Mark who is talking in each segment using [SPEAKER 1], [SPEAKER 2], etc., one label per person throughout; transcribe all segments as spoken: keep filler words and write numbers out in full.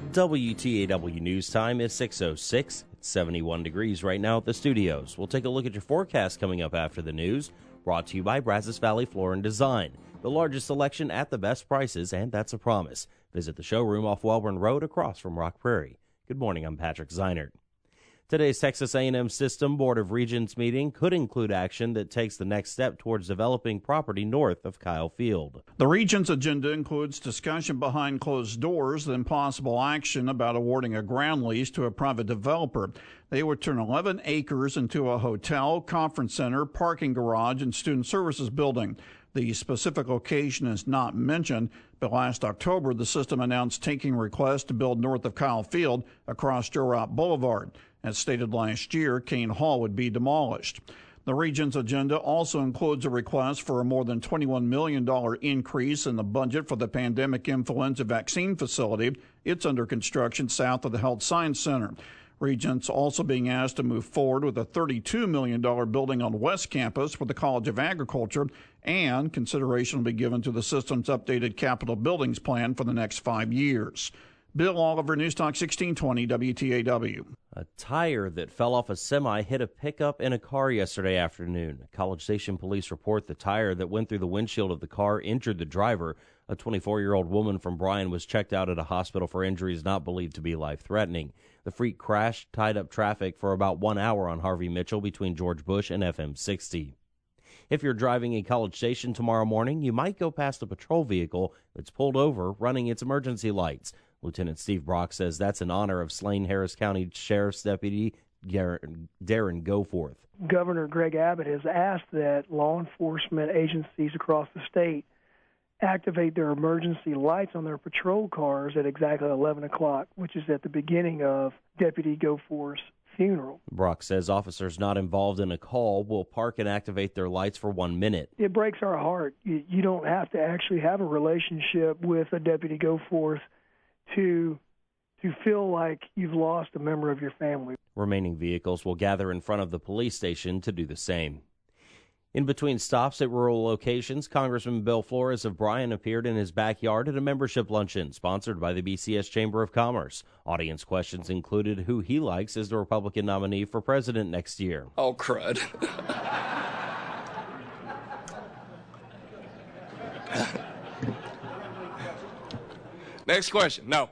[SPEAKER 1] W T A W News Time is six oh six. It's seventy-one degrees right now at the studios. We'll take a look at your forecast coming up after the news. Brought to you by Brazos Valley Floor and Design. The largest selection at the best prices, and that's a promise. Visit the showroom off Welborn Road across from Rock Prairie. Good morning, I'm Patrick Zeinert. Today's Texas A and M System Board of Regents meeting could include action that takes the next step towards developing property north of Kyle Field.
[SPEAKER 2] The Regents' agenda includes discussion behind closed doors, then possible action about awarding a ground lease to a private developer. They would turn eleven acres into a hotel, conference center, parking garage, and student services building. The specific location is not mentioned, but last October, the system announced taking requests to build north of Kyle Field across Joe Route Boulevard. As stated last year, Kane Hall would be demolished. The Regents' agenda also includes a request for a more than twenty-one million dollars increase in the budget for the pandemic influenza vaccine facility. It's under construction south of the Health Science Center. Regents also being asked to move forward with a thirty-two million dollars building on West Campus for the College of Agriculture, and consideration will be given to the system's updated capital buildings plan for the next five years. Bill Oliver, News Talk sixteen twenty W T A W.
[SPEAKER 1] A tire that fell off a semi hit a pickup in a car yesterday afternoon. College Station police report the tire that went through the windshield of the car injured the driver. A twenty-four-year-old woman from Bryan was checked out at a hospital for injuries not believed to be life-threatening. The freak crash tied up traffic for about one hour on Harvey Mitchell between George Bush and F M sixty. If you're driving a College Station tomorrow morning, you might go past a patrol vehicle that's pulled over running its emergency lights. Lieutenant Steve Brock says that's in honor of slain Harris County Sheriff's Deputy Darren Goforth.
[SPEAKER 3] Governor Greg Abbott has asked that law enforcement agencies across the state activate their emergency lights on their patrol cars at exactly eleven o'clock, which is at the beginning of Deputy Goforth's funeral.
[SPEAKER 1] Brock says officers not involved in a call will park and activate their lights for one minute.
[SPEAKER 3] It breaks our heart. You, you don't have to actually have a relationship with a Deputy Goforth to to feel like you've lost a member of your family.
[SPEAKER 1] Remaining vehicles will gather in front of the police station to do the same. In between stops at rural locations, Congressman Bill Flores of Bryan appeared in his backyard at a membership luncheon sponsored by the B C S Chamber of Commerce. Audience questions included who he likes as the Republican nominee for president next year.
[SPEAKER 4] Oh, crud. Next question. No.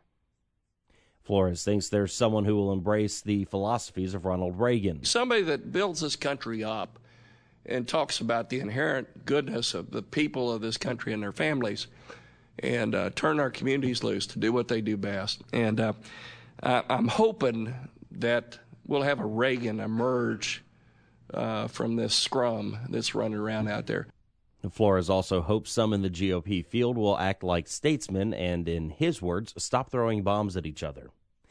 [SPEAKER 1] Flores thinks there's someone who will embrace the philosophies of Ronald Reagan.
[SPEAKER 4] Somebody that builds this country up and talks about the inherent goodness of the people of this country and their families, and uh, turn our communities loose to do what they do best. And uh, I, I'm hoping that we'll have a Reagan emerge uh, from this scrum that's running around out there.
[SPEAKER 1] Flores also hopes some in the G O P field will act like statesmen and, in his words, stop throwing bombs at each other.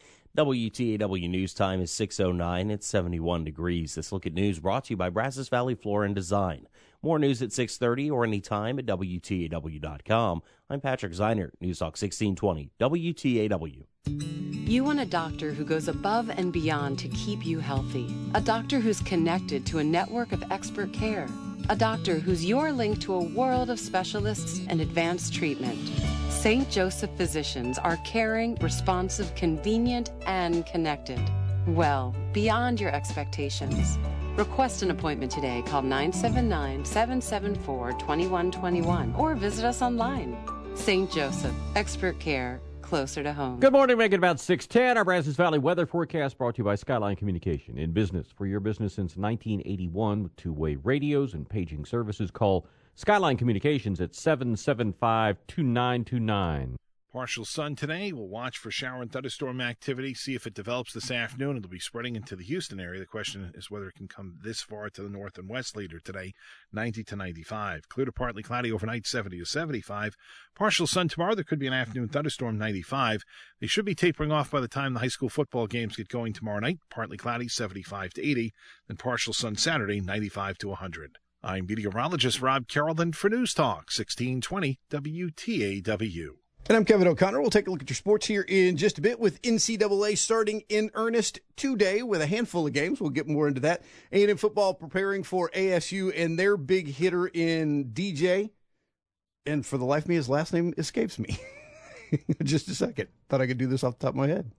[SPEAKER 1] W T A W News Time is six oh nine. It's seventy-one degrees. This look at news brought to you by Brazos Valley Floor and Design. More news at six thirty or anytime at W T A W dot com. I'm Patrick Zeinert, News Talk sixteen twenty, W T A W.
[SPEAKER 5] You want a doctor who goes above and beyond to keep you healthy. A doctor who's connected to a network of expert care. A doctor who's your link to a world of specialists and advanced treatment. Saint Joseph Physicians are caring, responsive, convenient, and connected. Well, beyond your expectations. Request an appointment today. Call nine seven nine, seven seven four, two one two one or visit us online. Saint Joseph, expert care, closer to home.
[SPEAKER 6] Good morning, make it about six ten. Our Brazos Valley weather forecast brought to you by Skyline Communication. In business for your business since nineteen eighty-one with two-way radios and paging services. Call Skyline Communications at seven seven five, two nine two nine.
[SPEAKER 7] Partial sun today. We'll watch for shower and thunderstorm activity, see if it develops this afternoon. It'll be spreading into the Houston area. The question is whether it can come this far to the north and west later today, ninety to ninety-five. Clear to partly cloudy overnight, seventy to seventy-five. Partial sun tomorrow. There could be an afternoon thunderstorm, ninety-five. They should be tapering off by the time the high school football games get going tomorrow night. Partly cloudy, seventy-five to eighty. Then partial sun Saturday, ninety-five to one hundred. I'm meteorologist Rob Carrollton for News Talk sixteen twenty W T A W.
[SPEAKER 8] And I'm Kevin O'Connor. We'll take a look at your sports here in just a bit with N C double A starting in earnest today with a handful of games. We'll get more into that. A and M football preparing for A S U and their big hitter in D J. And for the life of me, his last name escapes me. Just a second. Thought I could do this off the top of my head.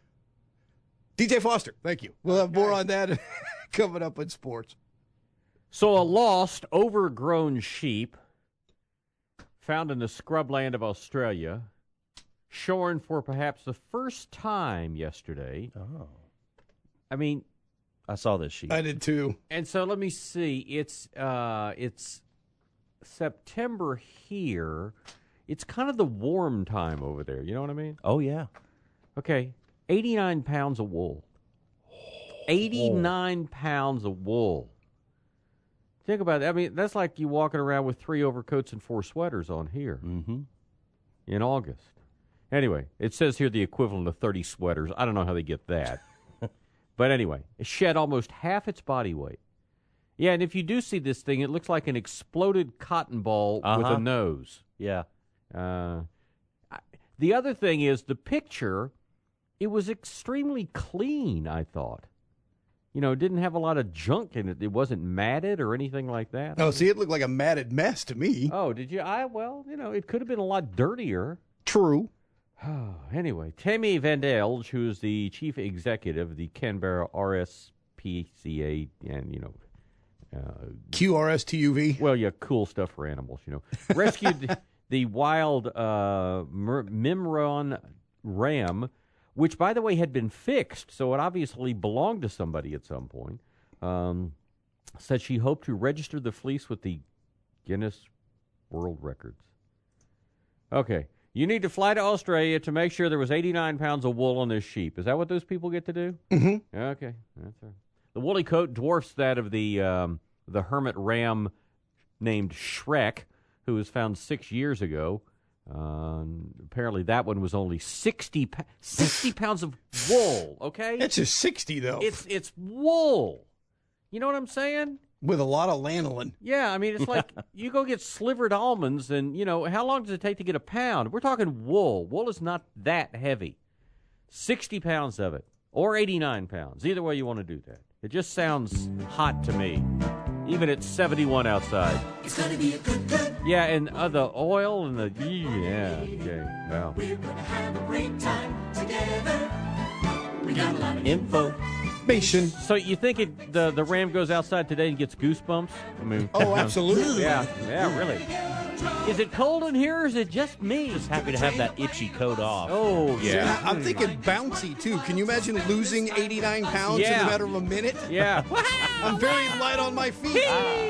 [SPEAKER 8] D J Foster, thank you. We'll have more on that coming up in sports.
[SPEAKER 6] So a lost, overgrown sheep found in the scrubland of Australia, shorn for perhaps the first time yesterday.
[SPEAKER 1] Oh.
[SPEAKER 6] I mean,
[SPEAKER 1] I saw this sheep.
[SPEAKER 8] I did too.
[SPEAKER 6] And so let me see. It's uh, it's September here. It's kind of the warm time over there. You know what I mean?
[SPEAKER 1] Oh, yeah.
[SPEAKER 6] Okay. eighty-nine pounds of wool. eighty-nine pounds of wool. Think about it. I mean, that's like you walking around with three overcoats and four sweaters on here
[SPEAKER 1] mm-hmm.
[SPEAKER 6] in August. Anyway, it says here the equivalent of thirty sweaters. I don't know how they get that. But anyway, it shed almost half its body weight. Yeah, and if you do see this thing, it looks like an exploded cotton ball
[SPEAKER 1] uh-huh.
[SPEAKER 6] with a nose.
[SPEAKER 1] Yeah.
[SPEAKER 6] Uh, I, the other thing is the picture, it was extremely clean, I thought. You know, it didn't have a lot of junk in it. It wasn't matted or anything like that.
[SPEAKER 8] Oh, see, it looked like a matted mess to me.
[SPEAKER 6] Oh, did you? I Well, you know, it could have been a lot dirtier.
[SPEAKER 8] True.
[SPEAKER 6] Anyway, Tammy Van Delge, who is the chief executive of the Canberra R S P C A, and, you know, uh,
[SPEAKER 8] Q R S T U V.
[SPEAKER 6] Well, yeah, cool stuff for animals, you know. Rescued the wild uh, Mimron ram, which, by the way, had been fixed, so it obviously belonged to somebody at some point. Um, said she hoped to register the fleece with the Guinness World Records. Okay. You need to fly to Australia to make sure there was eighty-nine pounds of wool on this sheep. Is that what those people get to do?
[SPEAKER 8] Mm-hmm.
[SPEAKER 6] Okay. That's right. The woolly coat dwarfs that of the um, the hermit ram named Shrek, who was found six years ago. Uh, apparently that one was only sixty, sixty pounds of wool, okay?
[SPEAKER 8] It's just sixty, though.
[SPEAKER 6] It's it's wool. You know what I'm saying?
[SPEAKER 8] With a lot of lanolin.
[SPEAKER 6] Yeah, I mean, it's like you go get slivered almonds, and, you know, how long does it take to get a pound? We're talking wool. Wool is not that heavy. sixty pounds of it, or eighty-nine pounds. Either way you want to do that. It just sounds hot to me, even at seventy-one outside.
[SPEAKER 9] It's gonna be a good, good.
[SPEAKER 6] Yeah, and uh, the oil and the, yeah, okay, wow.
[SPEAKER 9] We're gonna have a great time together. We got a lot of
[SPEAKER 1] info.
[SPEAKER 6] So you think it, the the ram goes outside today and gets goosebumps? I mean,
[SPEAKER 8] oh, absolutely.
[SPEAKER 6] Yeah, yeah, really. Is it cold in here, or is it just me?
[SPEAKER 1] Just happy to have that itchy coat off.
[SPEAKER 6] Oh, yeah.
[SPEAKER 8] See, I'm thinking bouncy, too. Can you imagine losing eighty-nine pounds
[SPEAKER 6] yeah.
[SPEAKER 8] in a matter of a minute?
[SPEAKER 6] Yeah.
[SPEAKER 8] I'm very light on my feet.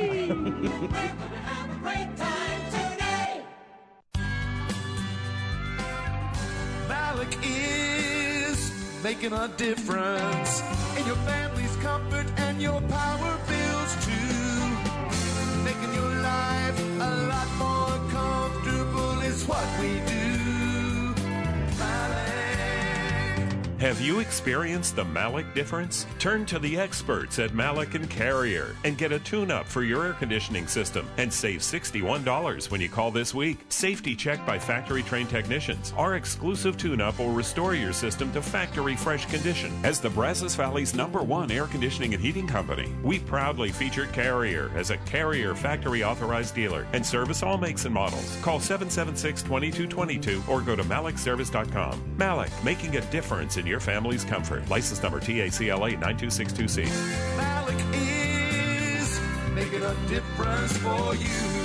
[SPEAKER 9] Malik is making a difference in your family's comfort and your power bills too. Making your life a lot more comfortable is what we do. Malik.
[SPEAKER 10] Have you experienced the Malik difference? Turn to the experts at Malik and Carrier and get a tune-up for your air conditioning system and save sixty-one dollars when you call this week. Safety checked by factory-trained technicians. Our exclusive tune-up will restore your system to factory-fresh condition. As the Brazos Valley's number one air conditioning and heating company, we proudly featured Carrier as a Carrier factory-authorized dealer and service all makes and models. Call seven seven six, two two two two or go to malik service dot com. Malik, making a difference in your family's comfort. License number T A C L A nine two six two C.
[SPEAKER 9] Malik is making a difference for you.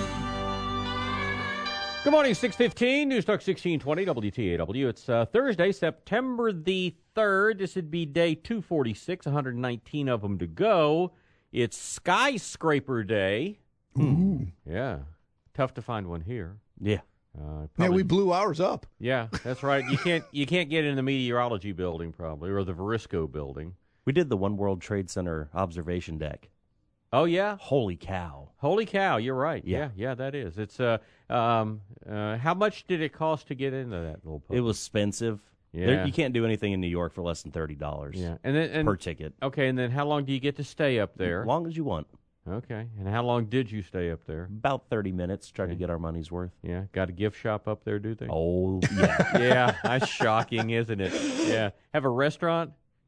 [SPEAKER 6] Good morning, six fifteen, News Talk sixteen twenty, W T A W. It's uh, Thursday, September the third. This would be day two forty-six, one hundred nineteen of them to go. It's Skyscraper Day.
[SPEAKER 8] Ooh.
[SPEAKER 6] Yeah. Tough to find one here.
[SPEAKER 1] Yeah.
[SPEAKER 6] Uh,
[SPEAKER 8] yeah, we blew ours up.
[SPEAKER 6] Yeah, that's right. You can't you can't get in the meteorology building probably, or the Verisco building.
[SPEAKER 1] We did the One World Trade Center observation deck.
[SPEAKER 6] Oh yeah,
[SPEAKER 1] holy cow!
[SPEAKER 6] Holy cow! You're right.
[SPEAKER 1] Yeah,
[SPEAKER 6] yeah, yeah that is. It's uh um uh how much did it cost to get into that little pub?
[SPEAKER 1] It was expensive.
[SPEAKER 6] Yeah,
[SPEAKER 1] there, you can't do anything in New York for less than thirty dollars.
[SPEAKER 6] Yeah, and then and,
[SPEAKER 1] per ticket.
[SPEAKER 6] Okay, and then how long do you get to stay up there?
[SPEAKER 1] As long as you want.
[SPEAKER 6] Okay, and how long did you stay up there?
[SPEAKER 1] About thirty minutes, trying
[SPEAKER 6] okay.
[SPEAKER 1] to get our money's worth.
[SPEAKER 6] Yeah, got a gift shop up there, do they?
[SPEAKER 1] Oh, yeah.
[SPEAKER 6] Yeah, that's shocking, isn't it? Yeah. Have a restaurant?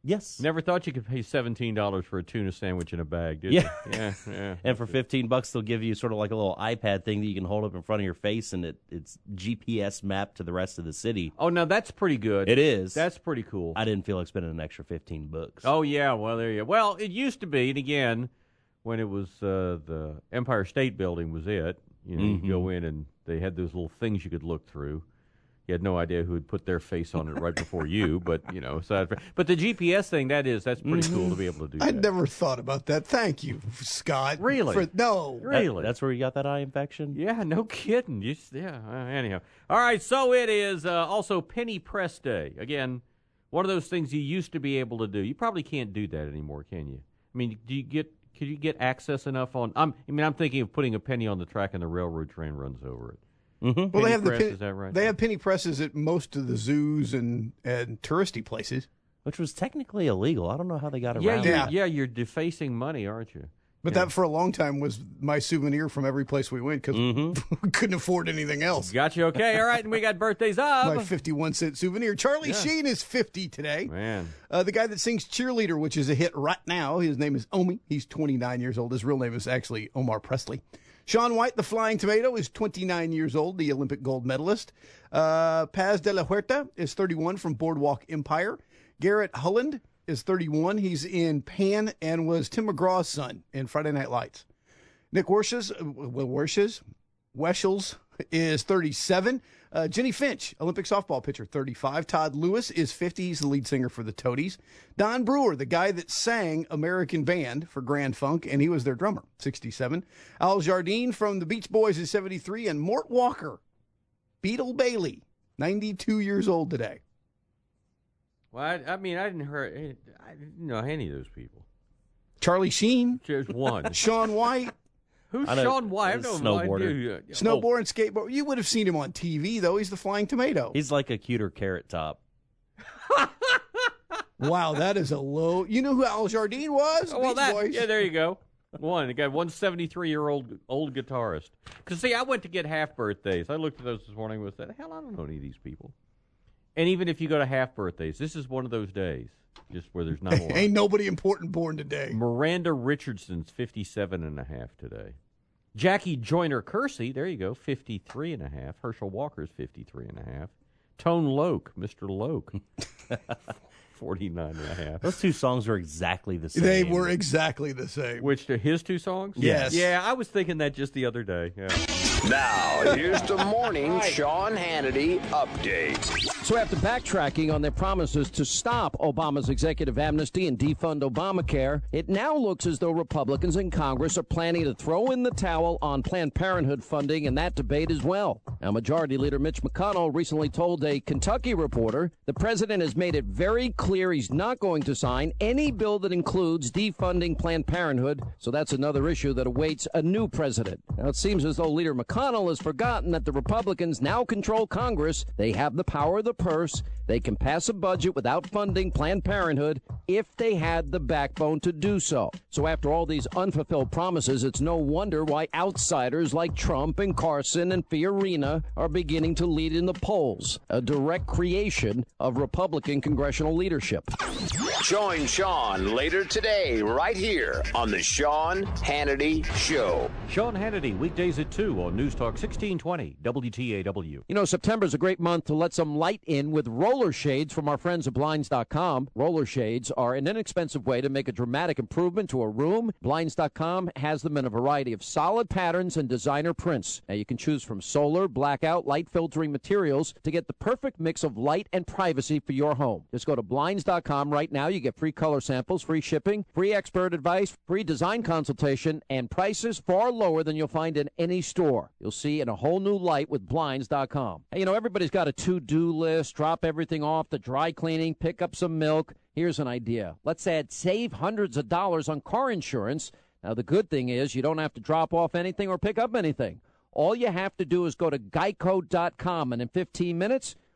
[SPEAKER 1] Yes.
[SPEAKER 6] Never thought you could pay seventeen dollars for a tuna sandwich in a bag, did
[SPEAKER 1] yeah.
[SPEAKER 6] you? Yeah. Yeah.
[SPEAKER 1] And for fifteen bucks, they'll give you sort of like a little iPad thing that you can hold up in front of your face, and it, it's G P S mapped to the rest of the city.
[SPEAKER 6] Oh, now that's pretty good.
[SPEAKER 1] It is.
[SPEAKER 6] That's pretty cool.
[SPEAKER 1] I didn't feel like spending an extra fifteen bucks.
[SPEAKER 6] Oh, yeah. Well, there you go. Well, it used to be, and again, when it was uh, the Empire State Building was it, you know,
[SPEAKER 1] Mm-hmm.
[SPEAKER 6] you go in and they had those little things you could look through. You had no idea who had put their face on it right before you, but, you know. So, but the G P S thing, that is, that's pretty cool to be able to do
[SPEAKER 8] I
[SPEAKER 6] that.
[SPEAKER 8] never thought about that. Thank you, Scott.
[SPEAKER 6] Really?
[SPEAKER 8] For, no.
[SPEAKER 6] Really?
[SPEAKER 1] That, that's where you got that eye infection?
[SPEAKER 6] Yeah, no kidding. You, yeah, uh, anyhow. All right, so it is uh, also Penny Press Day. Again, one of those things you used to be able to do. You probably can't do that anymore, can you? I mean, do you get, could you get access enough on, I'm, I mean, I'm thinking of putting a penny on the track and the railroad train runs over it.
[SPEAKER 1] Mm-hmm.
[SPEAKER 8] Well,
[SPEAKER 6] Penny
[SPEAKER 8] they have
[SPEAKER 6] press,
[SPEAKER 8] the pen,
[SPEAKER 6] is that right?
[SPEAKER 8] They have penny presses at most of the zoos and, and touristy places.
[SPEAKER 1] Which was technically illegal. I don't know how they got
[SPEAKER 6] Yeah,
[SPEAKER 1] around
[SPEAKER 6] you're,
[SPEAKER 1] it.
[SPEAKER 6] yeah, you're defacing money, aren't you?
[SPEAKER 8] But
[SPEAKER 6] Yeah.
[SPEAKER 8] that for a long time was my souvenir from every place we went because
[SPEAKER 1] Mm-hmm.
[SPEAKER 8] we couldn't afford anything else.
[SPEAKER 6] Got you okay. All right, and we got birthdays of.
[SPEAKER 8] My fifty-one cent souvenir. Charlie
[SPEAKER 6] Yeah.
[SPEAKER 8] Sheen is fifty today.
[SPEAKER 6] Man.
[SPEAKER 8] Uh, the guy that sings Cheerleader, which is a hit right now, his name is Omi. He's twenty-nine years old. His real name is actually Omar Presley. Shaun White, the Flying Tomato, is twenty-nine years old, the Olympic gold medalist. Uh, Paz de la Huerta is thirty-one from Boardwalk Empire. Garrett Hulland is thirty-one. He's in Pan and was Tim McGraw's son in Friday Night Lights. Nick Wershes, uh, Wershes, Weschels is thirty-seven. Uh, Jenny Finch, Olympic softball pitcher, thirty-five. Todd Lewis is fifty. He's the lead singer for the Toadies. Don Brewer, the guy that sang American Band for Grand Funk, and he was their drummer, sixty-seven. Al Jardine from the Beach Boys is seventy-three. And Mort Walker, Beetle Bailey, ninety-two years old today.
[SPEAKER 6] Well, I, I mean, I didn't hear, I didn't know any of those people.
[SPEAKER 8] Charlie Sheen,
[SPEAKER 6] Just one.
[SPEAKER 8] Shaun White,
[SPEAKER 6] Who's
[SPEAKER 1] I know-
[SPEAKER 6] Shaun White? I have
[SPEAKER 1] he's a
[SPEAKER 6] no
[SPEAKER 1] snowboarder.
[SPEAKER 6] idea.
[SPEAKER 8] snowboard and skateboard. You would have seen him on T V, though. He's the Flying Tomato.
[SPEAKER 1] He's like a cuter Carrot Top.
[SPEAKER 8] Wow, that is a low. You know who Al Jardine was?
[SPEAKER 6] Oh, well,
[SPEAKER 8] Beach
[SPEAKER 6] that,
[SPEAKER 8] Boys.
[SPEAKER 6] yeah, there you go. One. You got one seventy-three-year-old old guitarist. Because, see, I went to get half birthdays. I looked at those this morning and said, hell, I don't know any of these people. And even if you go to half birthdays, this is one of those days just where there's not a lot.
[SPEAKER 8] Ain't nobody important born today.
[SPEAKER 6] Miranda Richardson's fifty-seven and a half today. Jackie Joyner Kersey, there you go, fifty-three and a half. Herschel Walker's fifty-three and a half. Tone Loke, Mister Loke, forty-nine and a half.
[SPEAKER 1] Those two songs were exactly the same.
[SPEAKER 8] They were exactly the same.
[SPEAKER 6] Which, to his two songs?
[SPEAKER 8] Yes.
[SPEAKER 6] Yeah, I was thinking that just the other day. Yeah.
[SPEAKER 11] Now, here's the morning Sean Hannity update.
[SPEAKER 12] So after backtracking on their promises to stop Obama's executive amnesty and defund Obamacare, it now looks as though Republicans in Congress are planning to throw in the towel on Planned Parenthood funding in that debate as well. Now, Majority Leader Mitch McConnell recently told a Kentucky reporter the president has made it very clear he's not going to sign any bill that includes defunding Planned Parenthood, so that's another issue that awaits a new president. Now, it seems as though Leader McConnell has forgotten that the Republicans now control Congress. They have the power of the purse. They can pass a budget without funding Planned Parenthood if they had the backbone to do so. So after all these unfulfilled promises, it's no wonder why outsiders like Trump and Carson and Fiorina are beginning to lead in the polls, a direct creation of Republican congressional leadership.
[SPEAKER 11] Join Sean later today, right here on the Sean Hannity Show.
[SPEAKER 6] Sean Hannity, weekdays at two on News Talk sixteen twenty W T A W.
[SPEAKER 12] You know, September's a great month to let some light in with roller shades from our friends at Blinds dot com. Roller shades are an inexpensive way to make a dramatic improvement to a room. Blinds dot com has them in a variety of solid patterns and designer prints. Now, you can choose from solar, blackout, light filtering materials to get the perfect mix of light and privacy for your home. Just go to Blinds dot com right now. You get free color samples, free shipping, free expert advice, free design consultation, and prices far lower than you'll find in any store. You'll see in a whole new light with Blinds dot com. Hey, you know, everybody's got a to-do list. Drop everything off, the dry cleaning, pick up some milk. Here's an idea. Let's add save hundreds of dollars on car insurance. Now, the good thing is you don't have to drop off anything or pick up anything. All you have to do is go to geico dot com, and in fifteen minutes,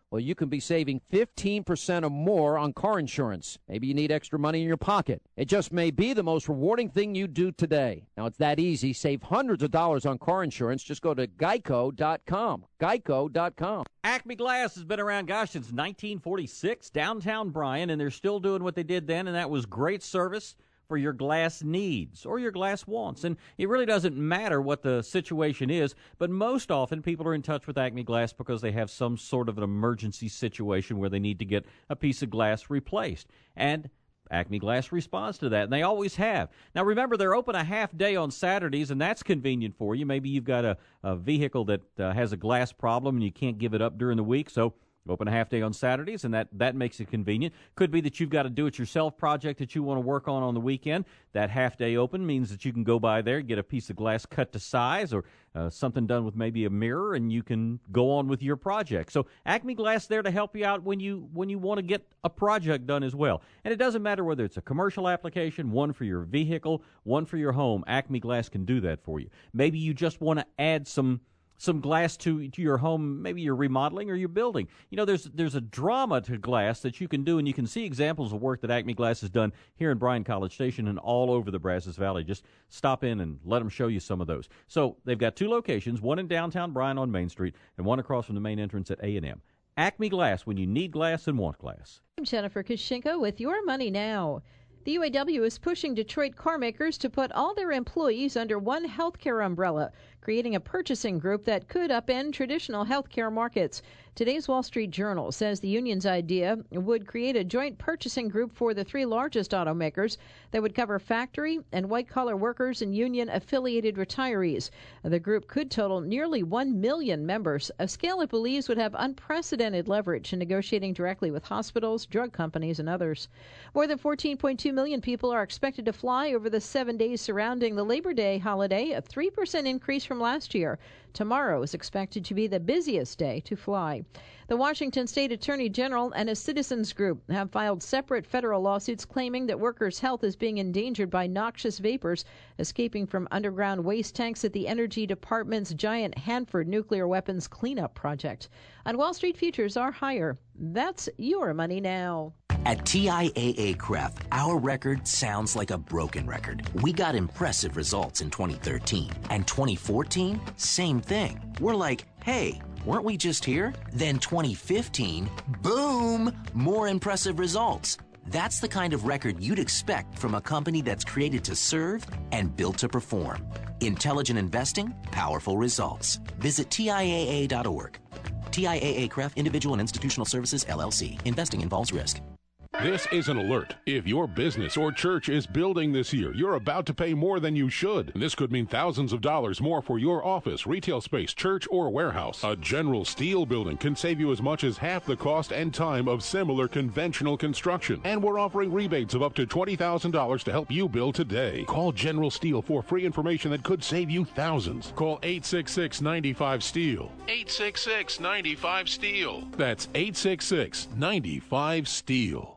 [SPEAKER 12] Well, you can be saving fifteen percent or more on car insurance. Maybe you need extra money in your pocket. It just may be the most rewarding thing you do today. Now, it's that easy. Save hundreds of dollars on car insurance. Just go to geico dot com. geico dot com.
[SPEAKER 6] Acme Glass has been around, gosh, since nineteen forty-six, downtown Bryan, and they're still doing what they did then, and that was great service for your glass needs or your glass wants. And it really doesn't matter what the situation is, but most often people are in touch with Acme Glass because they have some sort of an emergency situation where they need to get a piece of glass replaced. And Acme Glass responds to that, and they always have. Now, remember, they're open a half day on Saturdays, and that's convenient for you. Maybe you've got a, a vehicle that uh, has a glass problem and you can't give it up during the week, so open a half day on Saturdays, and that, that makes it convenient. Could be that you've got a do-it-yourself project that you want to work on on the weekend. That half day open means that you can go by there, get a piece of glass cut to size, or uh, something done with maybe a mirror, and you can go on with your project. So Acme Glass there to help you out when you when you want to get a project done as well. And it doesn't matter whether it's a commercial application, one for your vehicle, one for your home. Acme Glass can do that for you. Maybe you just want to add some some glass to to your home, maybe you're remodeling or you're building. You know, there's there's a drama to glass that you can do, and you can see examples of work that Acme Glass has done here in Bryan College Station and all over the Brazos Valley. Just stop in and let them show you some of those. So they've got two locations, one in downtown Bryan on Main Street and one across from the main entrance at A and M. Acme Glass, when you need glass and want glass.
[SPEAKER 13] I'm Jennifer Kushinko with Your Money Now. The U A W is pushing Detroit carmakers to put all their employees under one healthcare umbrella, creating a purchasing group that could upend traditional healthcare markets. Today's Wall Street Journal says the union's idea would create a joint purchasing group for the three largest automakers that would cover factory and white-collar workers and union-affiliated retirees. The group could total nearly one million members, a scale it believes would have unprecedented leverage in negotiating directly with hospitals, drug companies, and others. More than fourteen point two million people are expected to fly over the seven days surrounding the Labor Day holiday, a three percent increase from last year. Tomorrow is expected to be the busiest day to fly. The Washington State Attorney General and a citizens group have filed separate federal lawsuits claiming that workers' health is being endangered by noxious vapors escaping from underground waste tanks at the Energy Department's giant Hanford nuclear weapons cleanup project. On Wall Street, futures are higher. That's Your Money Now.
[SPEAKER 14] At T I A A C R E F, our record sounds like a broken record. We got impressive results in twenty thirteen. And twenty fourteen, same thing. We're like, hey, weren't we just here? Then twenty fifteen, boom, more impressive results. That's the kind of record you'd expect from a company that's created to serve and built to perform. Intelligent investing, powerful results. Visit T I A A dot org. T I A A C R E F, Individual and Institutional Services, L L C. Investing involves risk.
[SPEAKER 15] This is an alert. If your business or church is building this year, you're about to pay more than you should. This could mean thousands of dollars more for your office, retail space, church, or warehouse. A General Steel building can save you as much as half the cost and time of similar conventional construction. And we're offering rebates of up to twenty thousand dollars to help you build today. Call General Steel for free information that could save you thousands. Call eight six six, nine five, STEEL. eight six six, nine five, STEEL. That's eight six six, nine five, STEEL.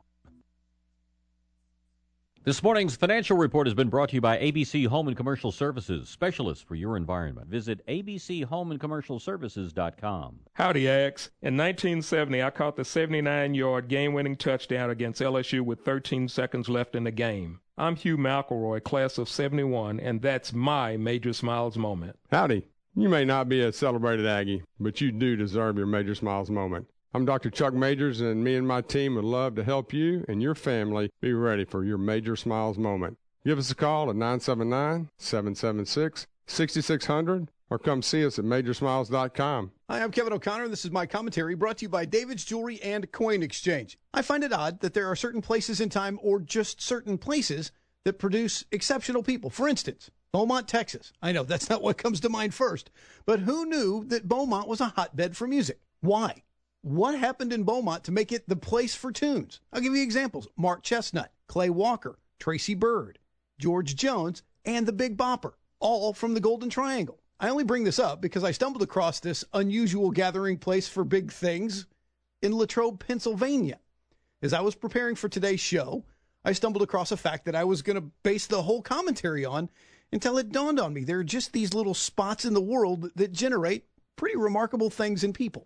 [SPEAKER 6] This morning's financial report has been brought to you by A B C Home and Commercial Services, specialists for your environment. Visit A B C home and commercial services dot com.
[SPEAKER 16] Howdy, Axe. In nineteen seventy, I caught the seventy-nine-yard game-winning touchdown against L S U with thirteen seconds left in the game. I'm Hugh McElroy, class of seventy-one, and that's my Major Smiles moment.
[SPEAKER 17] Howdy. You may not be a celebrated Aggie, but you do deserve your Major Smiles moment. I'm Doctor Chuck Majors, and me and my team would love to help you and your family be ready for your Major Smiles moment. Give us a call at nine seven nine, seven seven six, six six zero zero or come see us at major smiles dot com.
[SPEAKER 8] Hi, I'm Kevin O'Connor. This is my commentary brought to you by David's Jewelry and Coin Exchange. I find it odd that there are certain places in time, or just certain places, that produce exceptional people. For instance, Beaumont, Texas. I know that's not what comes to mind first, but who knew that Beaumont was a hotbed for music? Why? What happened in Beaumont to make it the place for tunes? I'll give you examples. Mark Chestnut, Clay Walker, Tracy Byrd, George Jones, and the Big Bopper, all from the Golden Triangle. I only bring this up because I stumbled across this unusual gathering place for big things in Latrobe, Pennsylvania. As I was preparing for today's show, I stumbled across a fact that I was going to base the whole commentary on until it dawned on me. There are just these little spots in the world that generate pretty remarkable things in people.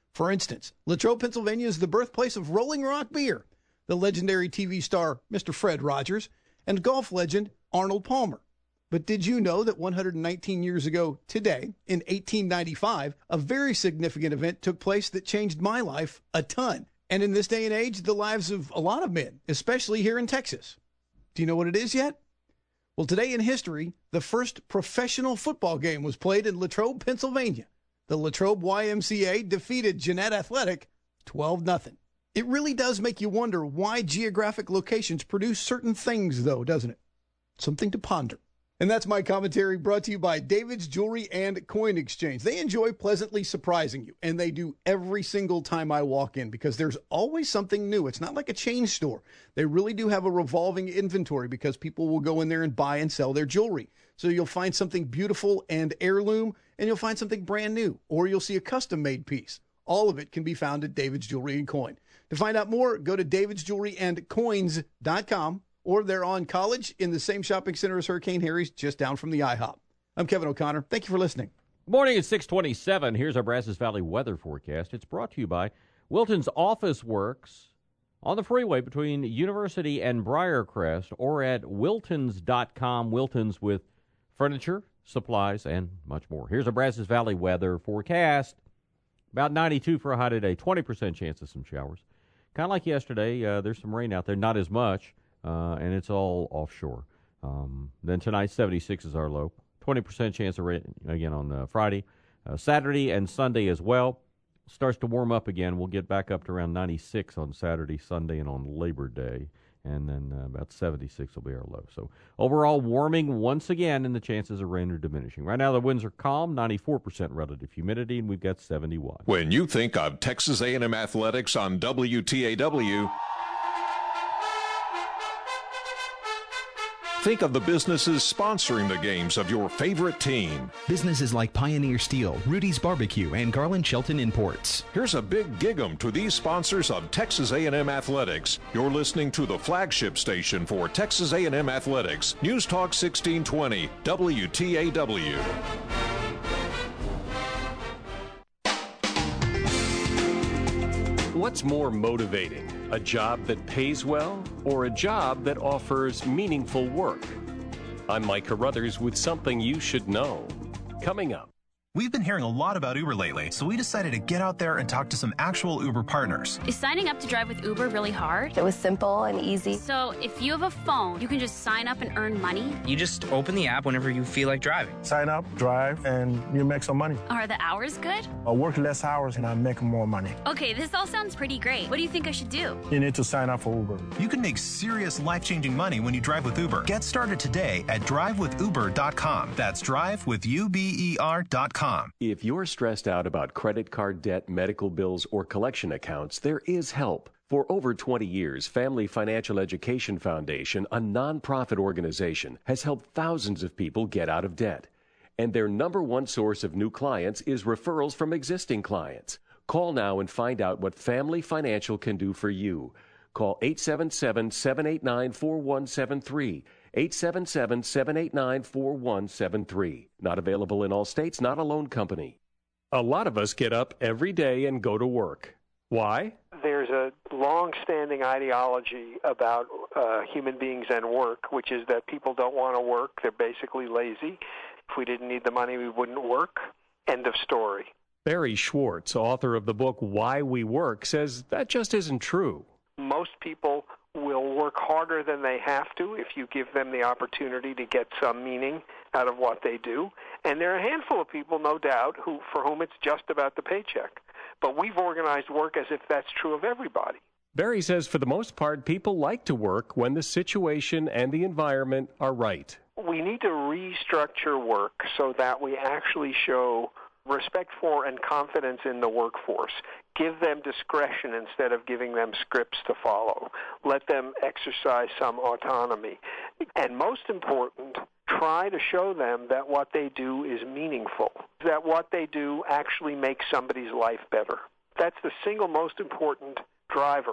[SPEAKER 8] For instance, Latrobe, Pennsylvania is the birthplace of Rolling Rock beer, the legendary T V star Mister Fred Rogers, and golf legend Arnold Palmer. But did you know that one hundred nineteen years ago today, in eighteen ninety-five, a very significant event took place that changed my life a ton? And in this day and age, the lives of a lot of men, especially here in Texas. Do you know what it is yet? Well, today in history, the first professional football game was played in Latrobe, Pennsylvania. The Latrobe Y M C A defeated Jeanette Athletic twelve nothing. It really does make you wonder why geographic locations produce certain things, though, doesn't it? Something to ponder. And that's my commentary, brought to you by David's Jewelry and Coin Exchange. They enjoy pleasantly surprising you, and they do every single time I walk in because there's always something new. It's not like a chain store. They really do have a revolving inventory because people will go in there and buy and sell their jewelry. So you'll find something beautiful and heirloom, and you'll find something brand new, or you'll see a custom-made piece. All of it can be found at David's Jewelry and Coin. To find out more, go to davids jewelry and coins dot com. Or they're on College in the same shopping center as Hurricane Harry's, just down from the IHOP. I'm Kevin O'Connor. Thank you for listening.
[SPEAKER 6] Morning at six twenty-seven. Here's our Brazos Valley weather forecast. It's brought to you by Wilton's Office Works on the freeway between University and Briarcrest, or at wiltons dot com. Wilton's with furniture, supplies, and much more. Here's our Brazos Valley weather forecast. About ninety-two for a high today, twenty percent chance of some showers. Kind of like yesterday, uh, there's some rain out there, not as much. Uh, and it's all offshore. Um, then tonight, seventy-six is our low. twenty percent chance of rain again on uh, Friday. Uh, Saturday and Sunday as well. Starts to warm up again. We'll get back up to around ninety-six on Saturday, Sunday, and on Labor Day. And then uh, about seventy-six will be our low. So overall, warming once again, and the chances of rain are diminishing. Right now, the winds are calm, ninety-four percent relative humidity, and we've got seventy-one.
[SPEAKER 18] When you think of Texas A and M Athletics on W T A W, think of the businesses sponsoring the games of your favorite team.
[SPEAKER 19] Businesses like Pioneer Steel, Rudy's Barbecue, and Garland Shelton Imports.
[SPEAKER 18] Here's a big gig-em to these sponsors of Texas A and M Athletics. You're listening to the flagship station for Texas A and M Athletics, News Talk sixteen twenty, W T A W.
[SPEAKER 20] What's more motivating? A job that pays well or a job that offers meaningful work? I'm Mike Carruthers with something you should know. Coming up.
[SPEAKER 21] We've been hearing a lot about Uber lately, so we decided to get out there and talk to some actual Uber partners.
[SPEAKER 22] Is signing up to drive with Uber really hard?
[SPEAKER 23] It was simple and easy.
[SPEAKER 22] So if you have a phone, you can just sign up and earn money?
[SPEAKER 24] You just open the app whenever you feel like driving.
[SPEAKER 25] Sign up, drive, and you make some money.
[SPEAKER 22] Are the hours good?
[SPEAKER 25] I work less hours and I make more money.
[SPEAKER 22] Okay, this all sounds pretty great. What do you think I should do?
[SPEAKER 25] You need to sign up for Uber.
[SPEAKER 21] You can make serious life-changing money when you drive with Uber. Get started today at drive with uber dot com. That's drive with U B E R dot com.
[SPEAKER 20] If you're stressed out about credit card debt, medical bills, or collection accounts, there is help. For over twenty years, Family Financial Education Foundation, a nonprofit organization, has helped thousands of people get out of debt. And their number one source of new clients is referrals from existing clients. Call now and find out what Family Financial can do for you. Call eight seven seven, seven eight nine, four one seven three. eight seven seven, seven eight nine, four one seven three. Not available in all states, not a loan company. A lot of us get up every day and go to work. Why?
[SPEAKER 26] There's a long-standing ideology about uh, human beings and work, which is that people don't want to work. They're basically lazy. If we didn't need the money, we wouldn't work. End of story.
[SPEAKER 20] Barry Schwartz, author of the book Why We Work, says that just isn't true.
[SPEAKER 26] Most people will work harder than they have to if you give them the opportunity to get some meaning out of what they do. And there are a handful of people, no doubt, who for whom it's just about the paycheck. But we've organized work as if that's true of everybody.
[SPEAKER 20] Barry says for the most part, people like to work when the situation and the environment are right.
[SPEAKER 26] We need to restructure work so that we actually show respect for and confidence in the workforce. Give them discretion instead of giving them scripts to follow. Let them exercise some autonomy. And most important, try to show them that what they do is meaningful, that what they do actually makes somebody's life better. That's the single most important driver.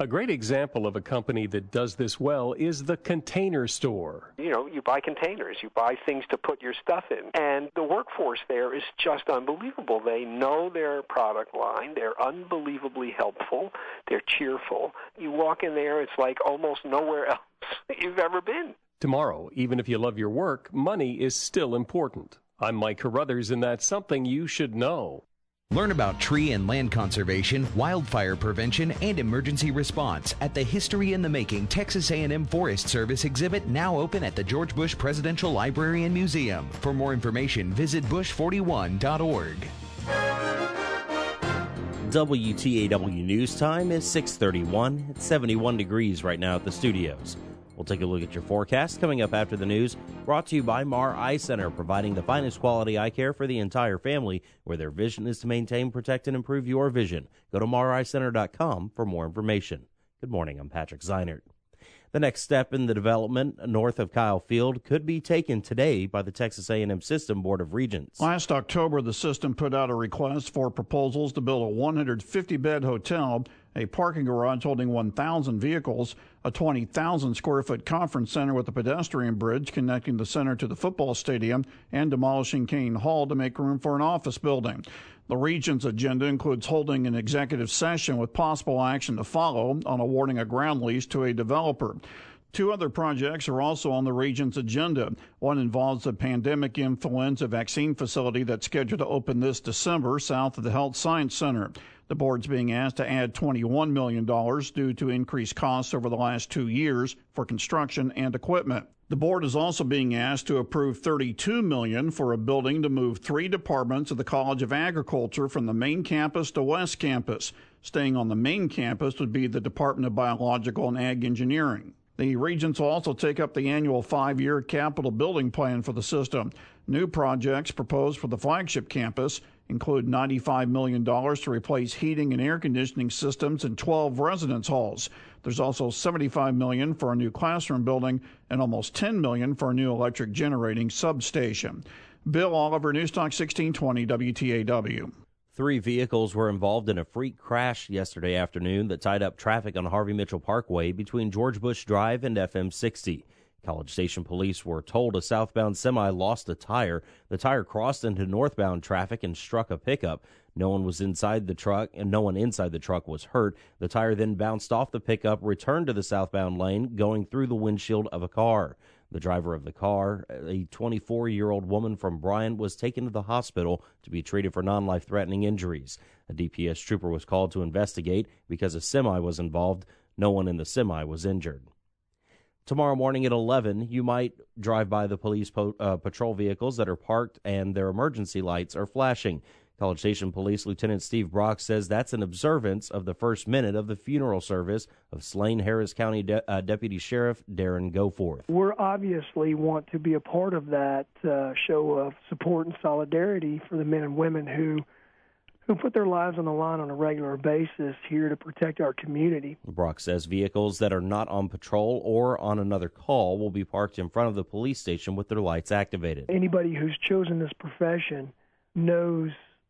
[SPEAKER 2] A great example of a company that does this well is the Container Store.
[SPEAKER 26] You know, you buy containers, you buy things to put your stuff in, and the workforce there is just unbelievable. They know their product line, they're unbelievably helpful, they're cheerful. You walk in there, it's like almost nowhere else you've ever been.
[SPEAKER 2] Tomorrow, even if you love your work, money is still important. I'm Mike Carruthers, and that's something you should know.
[SPEAKER 19] Learn about tree and land conservation, wildfire prevention, and emergency response at the History in the Making Texas A and M Forest Service exhibit, now open at the George Bush Presidential Library and Museum. For more information, visit bush forty-one dot org.
[SPEAKER 1] W T A W News Time is six thirty-one. It's seventy-one degrees right now at the studios. We'll take a look at your forecast coming up after the news, brought to you by Mar Eye Center, providing the finest quality eye care for the entire family, where their vision is to maintain, protect, and improve your vision. Go to mar eye center dot com for more information. Good morning, I'm Patrick Zeinert. The next step in the development north of Kyle Field could be taken today by the Texas A and M System Board of Regents.
[SPEAKER 3] Last October, the system put out a request for proposals to build a one hundred fifty bed hotel, a parking garage holding one thousand vehicles, a twenty thousand square foot conference center with a pedestrian bridge connecting the center to the football stadium, and demolishing Kane Hall to make room for an office building. The Regents' agenda includes holding an executive session with possible action to follow on awarding a ground lease to a developer. Two other projects are also on the Regents' agenda. One involves a pandemic influenza vaccine facility that's scheduled to open this December south of the Health Science Center. The board's being asked to add twenty-one million dollars due to increased costs over the last two years for construction and equipment. The board is also being asked to approve thirty-two million dollars for a building to move three departments of the College of Agriculture from the main campus to West Campus. Staying on the main campus would be the Department of Biological and Ag Engineering. The Regents will also take up the annual five-year capital building plan for the system. New projects proposed for the flagship campus include ninety-five million dollars to replace heating and air conditioning systems in twelve residence halls. There's also seventy-five million dollars for a new classroom building and almost ten million dollars for a new electric generating substation. Bill Oliver, News Talk sixteen twenty W T A W.
[SPEAKER 1] Three vehicles were involved in a freak crash yesterday afternoon that tied up traffic on Harvey Mitchell Parkway between George Bush Drive and F M sixty. College Station police were told a southbound semi lost a tire. The tire crossed into northbound traffic and struck a pickup. No one was inside the truck, and no one inside the truck was hurt. The tire then bounced off the pickup, returned to the southbound lane, going through the windshield of a car. The driver of the car, a twenty-four-year-old woman from Bryan, was taken to the hospital to be treated for non-life-threatening injuries. A D P S trooper was called to investigate because a semi was involved. No one in the semi was injured. Tomorrow morning at eleven, you might drive by the police po- uh, patrol vehicles that are parked and their emergency lights are flashing. College Station Police Lieutenant Steve Brock says that's an observance of the first minute of the funeral service of slain Harris County De- uh, Deputy Sheriff Darren Goforth.
[SPEAKER 4] We obviously want to be a part of that uh, show of support and solidarity for the men and women who who put their lives on the line on a regular basis here to protect our community.
[SPEAKER 1] Brock says vehicles that are not on patrol or on another call will be parked in front of the police station with their lights activated.
[SPEAKER 4] Anybody who's chosen this profession knows,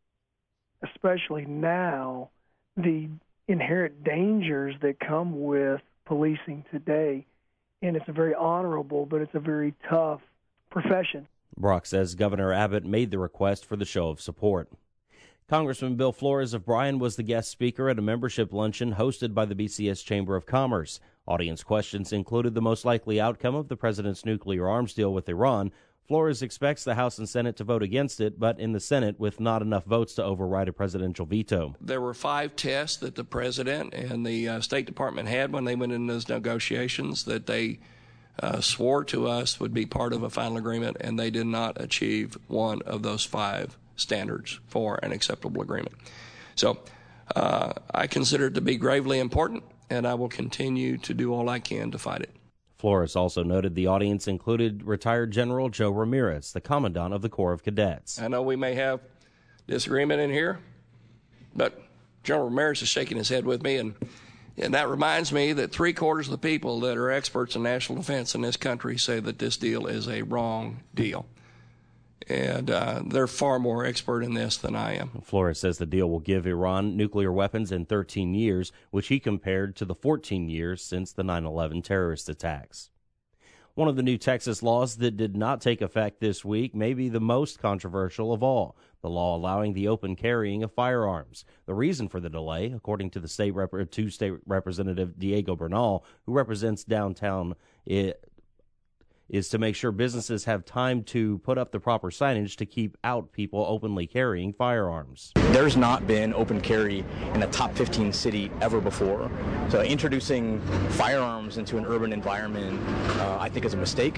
[SPEAKER 4] especially now, the inherent dangers that come with policing today. And it's a very honorable, but it's a very tough profession.
[SPEAKER 1] Brock says Governor Abbott made the request for the show of support. Congressman Bill Flores of Bryan was the guest speaker at a membership luncheon hosted by the B C S Chamber of Commerce. Audience questions included the most likely outcome of the president's nuclear arms deal with Iran. Flores expects the House and Senate to vote against it, but in the Senate with not enough votes to override a presidential veto.
[SPEAKER 5] There were five tests that the president and the uh, State Department had when they went into those negotiations that they uh, swore to us would be part of a final agreement, and they did not achieve one of those five standards for an acceptable agreement. So uh, I consider it to be gravely important, and I will continue to do all I can to fight it.
[SPEAKER 1] Flores also noted the audience included retired General Joe Ramirez, the Commandant of the Corps of Cadets.
[SPEAKER 5] I know we may have disagreement in here, but General Ramirez is shaking his head with me, and, and that reminds me that three-quarters of the people that are experts in national defense in this country say that this deal is a wrong deal. and uh, they're far more expert in this than I am.
[SPEAKER 1] Flores says the deal will give Iran nuclear weapons in thirteen years, which he compared to the fourteen years since the nine eleven terrorist attacks. One of the new Texas laws that did not take effect this week may be the most controversial of all, the law allowing the open carrying of firearms. The reason for the delay, according to the state rep- to State Representative Diego Bernal, who represents downtown, it, is to make sure businesses have time to put up the proper signage to keep out people openly carrying firearms.
[SPEAKER 7] There's not been open carry in a top fifteen city ever before. So introducing firearms into an urban environment, uh, I think is a mistake.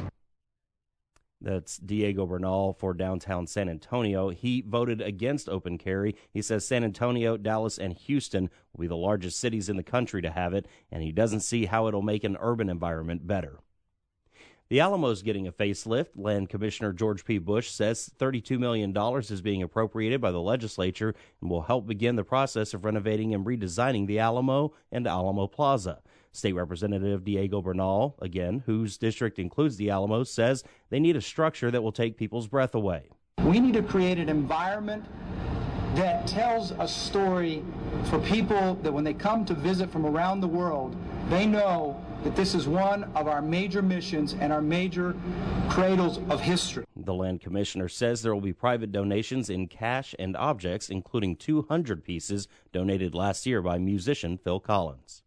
[SPEAKER 1] That's Diego Bernal for downtown San Antonio. He voted against open carry. He says San Antonio, Dallas, and Houston will be the largest cities in the country to have it, and he doesn't see how it'll make an urban environment better. The Alamo's getting a facelift. Land Commissioner George P. Bush says thirty-two million dollars is being appropriated by the legislature and will help begin the process of renovating and redesigning the Alamo and Alamo Plaza. State Representative Diego Bernal, again, whose district includes the Alamo, says they need a structure that will take people's breath away.
[SPEAKER 9] We need to create an environment that tells a story for people that when they come to visit from around the world, they know that this is one of our major missions and our major cradles of history.
[SPEAKER 1] The land commissioner says there will be private donations in cash and objects, including two hundred pieces donated last year by musician Phil Collins.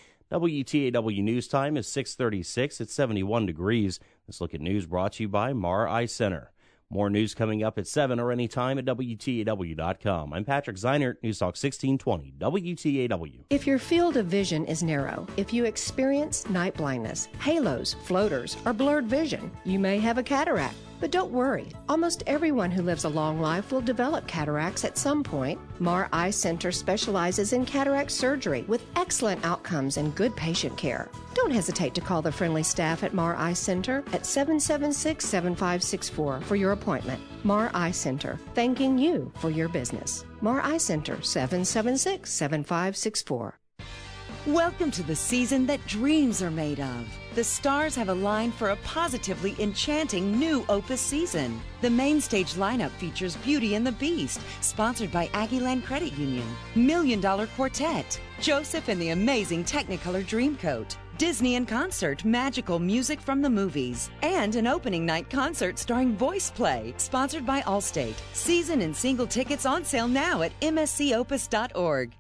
[SPEAKER 1] W T A W News Time is six thirty-six. It's seventy-one degrees. This look at news brought to you by Mar Eye Center. More news coming up at seven or anytime at W T A W dot com. I'm Patrick Zeinert, News Talk sixteen twenty, W T A W.
[SPEAKER 10] If your field of vision is narrow, if you experience night blindness, halos, floaters, or blurred vision, you may have a cataract. But don't worry, almost everyone who lives a long life will develop cataracts at some point. Mar Eye Center specializes in cataract surgery with excellent outcomes and good patient care. Don't hesitate to call the friendly staff at Mar Eye Center at seven seven six, seven five six four for your appointment. Mar Eye Center, thanking you for your business. Mar Eye Center, seven seven six, seven five six four.
[SPEAKER 11] Welcome to the season that dreams are made of. The stars have aligned for a positively enchanting new Opus season. The main stage lineup features Beauty and the Beast, sponsored by Aggieland Credit Union, Million Dollar Quartet, Joseph and the Amazing Technicolor Dreamcoat, Disney in Concert, magical music from the movies, and an opening night concert starring Voice Play, sponsored by Allstate. Season and single tickets on sale now at M S C opus dot org.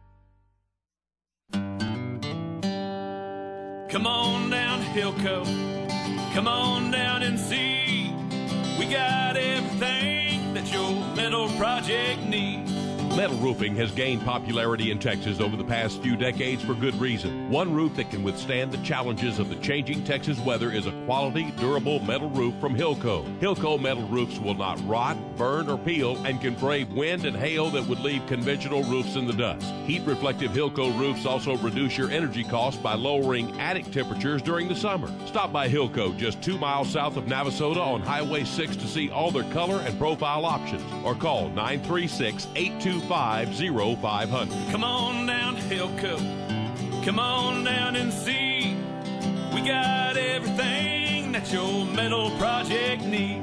[SPEAKER 12] Come on down to Hilco, come on down and see. We got everything that your metal project needs.
[SPEAKER 23] Metal roofing has gained popularity in Texas over the past few decades for good reason. One roof that can withstand the challenges of the changing Texas weather is a quality, durable metal roof from Hilco. Hilco metal roofs will not rot, burn, or peel and can brave wind and hail that would leave conventional roofs in the dust. Heat-reflective Hilco roofs also reduce your energy costs by lowering attic temperatures during the summer. Stop by Hilco just two miles south of Navasota on Highway six to see all their color and profile options, or call nine three six, eight two five, zero five zero zero.
[SPEAKER 12] Come on down to Hilco, come on down and see. We got everything that your metal project needs.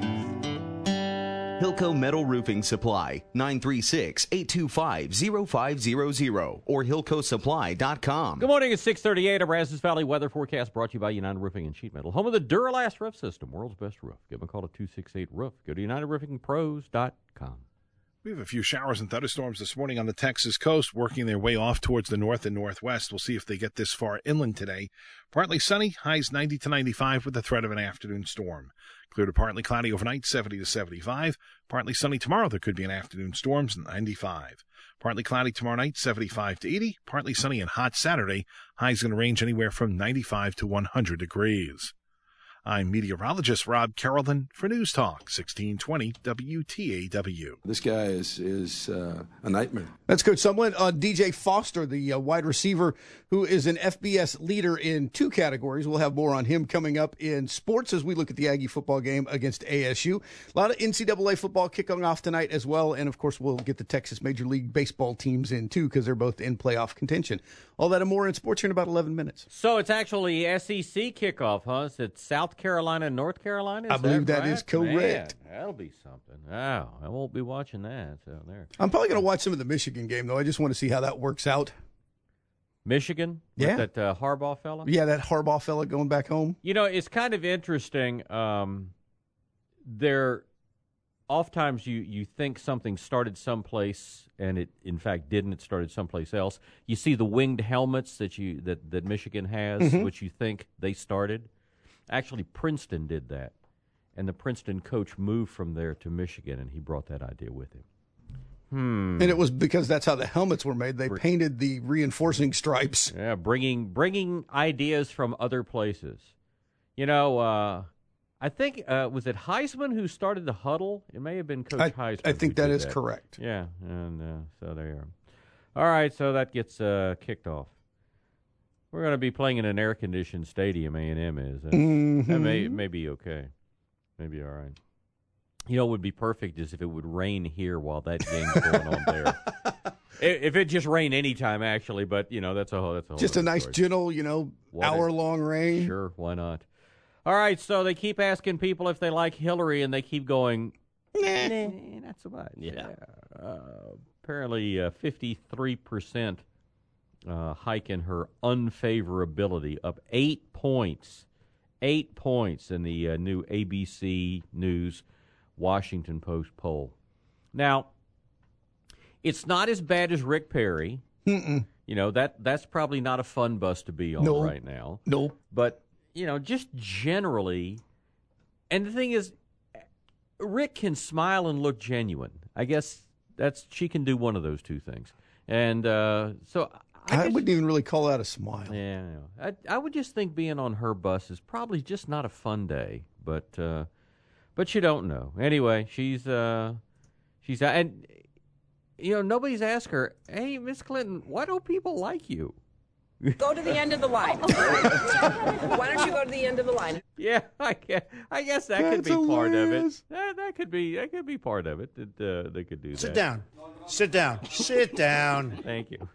[SPEAKER 19] Hilco Metal Roofing Supply, nine three six, eight two five, zero five zero zero or hilco supply dot com.
[SPEAKER 6] Good morning, it's six thirty-eight. A Brazos Valley weather forecast brought to you by United Roofing and Sheet Metal, home of the Duralast roof system, world's best roof. Give them a call at two six eight, roof. Go to united roofing pros dot com.
[SPEAKER 27] We have a few showers and thunderstorms this morning on the Texas coast, working their way off towards the north and northwest. We'll see if they get this far inland today. Partly sunny, highs ninety to ninety-five with the threat of an afternoon storm. Clear to partly cloudy overnight, seventy to seventy-five. Partly sunny tomorrow, there could be an afternoon storm, ninety-five. Partly cloudy tomorrow night, seventy-five to eighty. Partly sunny and hot Saturday. Highs going to range anywhere from ninety-five to one hundred degrees. I'm meteorologist Rob Carrollton for News Talk sixteen twenty W T A W.
[SPEAKER 28] This guy is is uh, a nightmare.
[SPEAKER 8] That's Coach Sumlin. Uh, D J Foster, the uh, wide receiver, who is an F B S leader in two categories. We'll have more on him coming up in sports as we look at the Aggie football game against A S U. A lot of N C double A football kicking off tonight as well. And, of course, we'll get the Texas Major League Baseball teams in, too, because they're both in playoff contention. All that and more in sports here in about eleven minutes.
[SPEAKER 6] So it's actually S E C kickoff, huh? It's at South South Carolina and North Carolina? Is
[SPEAKER 8] I believe
[SPEAKER 6] that,
[SPEAKER 8] that
[SPEAKER 6] right?
[SPEAKER 8] is correct.
[SPEAKER 6] Man, that'll be something. Oh, I won't be watching that. So there.
[SPEAKER 8] I'm probably going to watch some of the Michigan game, though. I just want to see how that works out.
[SPEAKER 6] Michigan?
[SPEAKER 8] Yeah.
[SPEAKER 6] With that uh, Harbaugh fella?
[SPEAKER 8] Yeah, that Harbaugh fella going back home.
[SPEAKER 6] You know, it's kind of interesting. Um, there, oftentimes you, you think something started someplace, and it in fact didn't. It started someplace else. You see the winged helmets that you that, that Michigan has,
[SPEAKER 8] Mhm.
[SPEAKER 6] which you think they started. Actually, Princeton did that, and the Princeton coach moved from there to Michigan, and he brought that idea with him. Hmm.
[SPEAKER 8] And it was because that's how the helmets were made. They painted the reinforcing stripes.
[SPEAKER 6] Yeah, bringing bringing ideas from other places. You know, uh, I think, uh, was it Heisman who started the huddle? It may have been Coach
[SPEAKER 8] I,
[SPEAKER 6] Heisman.
[SPEAKER 8] I think
[SPEAKER 6] who
[SPEAKER 8] that
[SPEAKER 6] did
[SPEAKER 8] is correct.
[SPEAKER 6] Yeah, and uh, so there you are. All right, so that gets uh, kicked off. We're going to be playing in an air-conditioned stadium, A and M is. That,
[SPEAKER 8] Mhm.
[SPEAKER 6] that may, may be okay. Maybe all right. You know what would be perfect is if it would rain here while that game's going on there. If if it just rained anytime, actually, but, you know, that's a whole, that's a whole
[SPEAKER 8] Just a
[SPEAKER 6] other
[SPEAKER 8] nice,
[SPEAKER 6] story.
[SPEAKER 8] gentle, you know,
[SPEAKER 6] What a-
[SPEAKER 8] hour-long rain.
[SPEAKER 6] Sure, why not? All right, so they keep asking people if they like Hillary, and they keep going, nah, not so much.
[SPEAKER 1] Yeah.
[SPEAKER 6] Uh, apparently, uh, fifty-three percent uh, hike in her unfavorability, up eight points. Eight points in the uh, new A B C News Washington Post poll. Now, it's not as bad as Rick Perry.
[SPEAKER 8] Mm-mm.
[SPEAKER 6] You know, that that's probably not a fun bus to be on
[SPEAKER 8] No.
[SPEAKER 6] right now.
[SPEAKER 8] No.
[SPEAKER 6] But, you know, just generally, and the thing is, Rick can smile and look genuine. I guess that's she can do one of those two things. And uh, so I,
[SPEAKER 8] I
[SPEAKER 6] guess,
[SPEAKER 8] wouldn't even really call that a smile.
[SPEAKER 6] yeah, I, I would just think being on her bus is probably just not a fun day. But uh, but you don't know. Anyway, she's uh, she's and you know nobody's asked her, hey, Miss Clinton, why don't people like you?
[SPEAKER 13] Go to the end of the line. Why don't you go to the end of the line?
[SPEAKER 6] Yeah, I guess, I guess that could
[SPEAKER 8] That's
[SPEAKER 6] be part of it.
[SPEAKER 8] hilarious.
[SPEAKER 6] That, that could be that could be part of it. That uh, they could do that.
[SPEAKER 14] Sit down. Sit down. Sit down.
[SPEAKER 6] Thank you.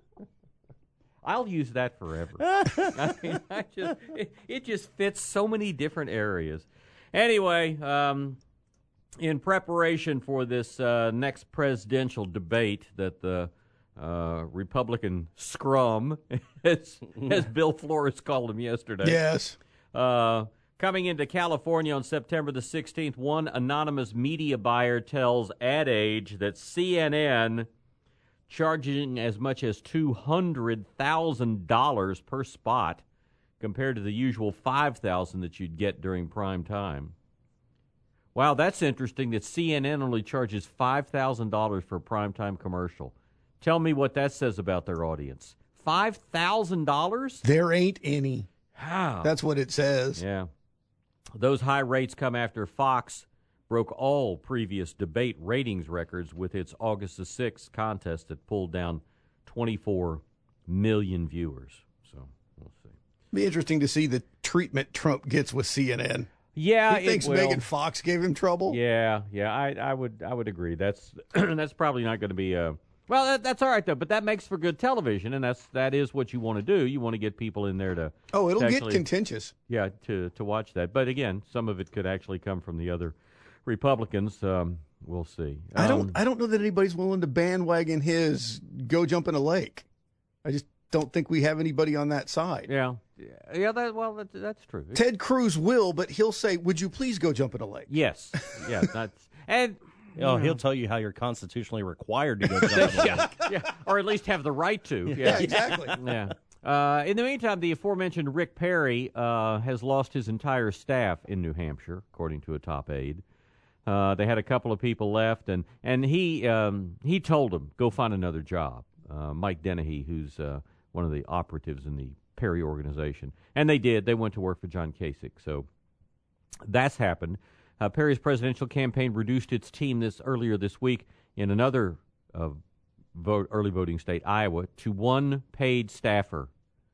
[SPEAKER 6] I'll use that forever. I mean, I just it, it just fits so many different areas. Anyway, um, in preparation for this uh, next presidential debate that the uh, Republican scrum, as, as Bill Flores called him yesterday.
[SPEAKER 8] Yes.
[SPEAKER 6] Uh, coming into California on September the sixteenth, one anonymous media buyer tells Ad Age that C N N charging as much as two hundred thousand dollars per spot compared to the usual five thousand dollars that you'd get during prime time. Wow, that's interesting that C N N only charges five thousand dollars for a primetime commercial. Tell me what that says about their audience. five thousand dollars?
[SPEAKER 8] There ain't any.
[SPEAKER 6] How?
[SPEAKER 8] That's what it says.
[SPEAKER 6] Yeah. Those high rates come after Fox broke all previous debate ratings records with its August the sixth contest that pulled down twenty-four million viewers. So we'll see.
[SPEAKER 8] Be interesting to see the treatment Trump gets with C N N.
[SPEAKER 6] Yeah,
[SPEAKER 8] he thinks
[SPEAKER 6] it will.
[SPEAKER 8] Megan Fox gave him trouble.
[SPEAKER 6] Yeah, yeah, I, I would, I would agree. That's that's probably not going to be a. Well, that, that's all right though. But that makes for good television, and that's that is what you want to do. You want to get people in there to.
[SPEAKER 8] Oh, it'll
[SPEAKER 6] to
[SPEAKER 8] get
[SPEAKER 6] actually,
[SPEAKER 8] contentious.
[SPEAKER 6] Yeah, to to watch that. But again, some of it could actually come from the other Republicans. Um, we'll see. Um,
[SPEAKER 8] I don't. I don't know that anybody's willing to bandwagon his go jump in a lake. I just don't think we have anybody on that side.
[SPEAKER 6] Yeah, yeah. That well, that, that's true.
[SPEAKER 8] Ted Cruz will, but he'll say, "Would you please go jump in a lake?"
[SPEAKER 6] Yes. Yeah. That's and.
[SPEAKER 1] Oh, he'll tell you how you're constitutionally required to go jump in the lake.
[SPEAKER 6] yeah, yeah, or at least have the right to. Yeah,
[SPEAKER 8] Yeah, exactly.
[SPEAKER 6] Yeah. Uh, in the meantime, the aforementioned Rick Perry uh, has lost his entire staff in New Hampshire, according to a top aide. Uh, they had a couple of people left, and and he um, he told them go find another job. Uh, Mike Dennehy, who's uh, one of the operatives in the Perry organization, and they did. They went to work for John Kasich. So that's happened. Uh, Perry's presidential campaign reduced its team this earlier this week in another uh, vote, early voting state, Iowa, to one paid staffer.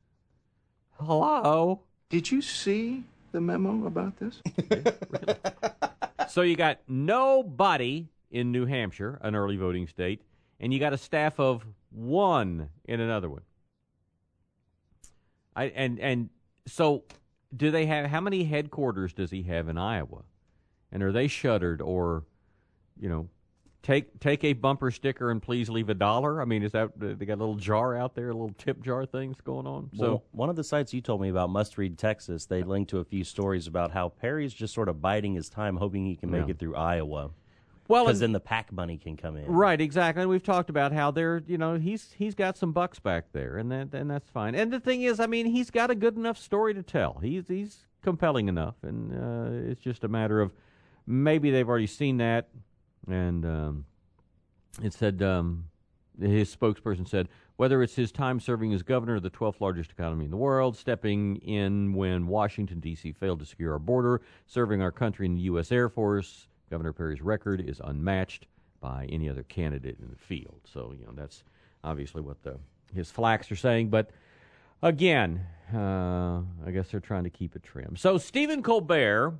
[SPEAKER 6] Hello?
[SPEAKER 15] Did you see the memo about this?
[SPEAKER 6] Really? So you got nobody in New Hampshire, an early voting state, and you got a staff of one in another one. I and and so do they have, how many headquarters does he have in Iowa? And are they shuttered or, you know, take take a bumper sticker and please leave a dollar? I mean, is that, they got a little jar out there, a little tip jar things going on?
[SPEAKER 1] Well,
[SPEAKER 6] So
[SPEAKER 1] one of the sites you told me about, Must Read Texas, they linked to a few stories about how Perry's just sort of biding his time, hoping he can make
[SPEAKER 6] Yeah.
[SPEAKER 1] it through Iowa.
[SPEAKER 6] Well,
[SPEAKER 1] because
[SPEAKER 6] and-
[SPEAKER 1] then the PAC money can come in.
[SPEAKER 6] Right, exactly. And we've talked about how they're, you know, he's he's got some bucks back there, and that and that's fine. And the thing is, I mean, he's got a good enough story to tell. He's he's compelling enough, and uh, it's just a matter of maybe they've already seen that. And um, it said um, his spokesperson said whether it's his time serving as governor of the twelfth largest economy in the world, stepping in when Washington D C failed to secure our border, serving our country in the U S Air Force. Governor Perry's record is unmatched by any other candidate in the field. So, you know, that's obviously what the his flacks are saying. But, again, uh, I guess they're trying to keep it trim. So, Stephen Colbert,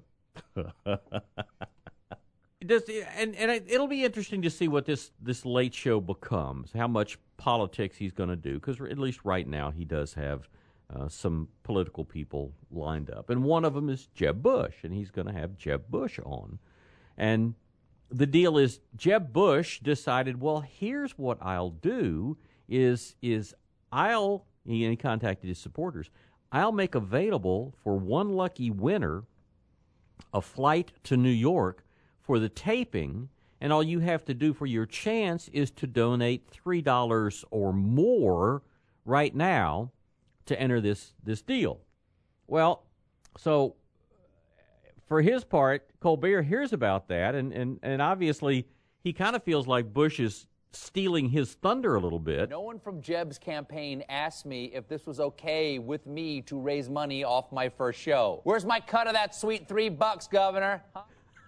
[SPEAKER 6] does, and, and it'll be interesting to see what this, this late show becomes, how much politics he's going to do, because at least right now he does have uh, some political people lined up. And one of them is Jeb Bush, and he's going to have Jeb Bush on. And the deal is Jeb Bush decided, well, here's what I'll do is is I'll, he, he contacted his supporters, I'll make available for one lucky winner a flight to New York for the taping, and all you have to do for your chance is to donate three dollars or more right now to enter this, this deal. Well, so for his part, Colbert hears about that, and, and, and obviously he kind of feels like Bush is stealing his thunder a little bit.
[SPEAKER 16] No one from Jeb's campaign asked me if this was okay with me to raise money off my first show. Where's my cut of that sweet three bucks, Governor? Huh?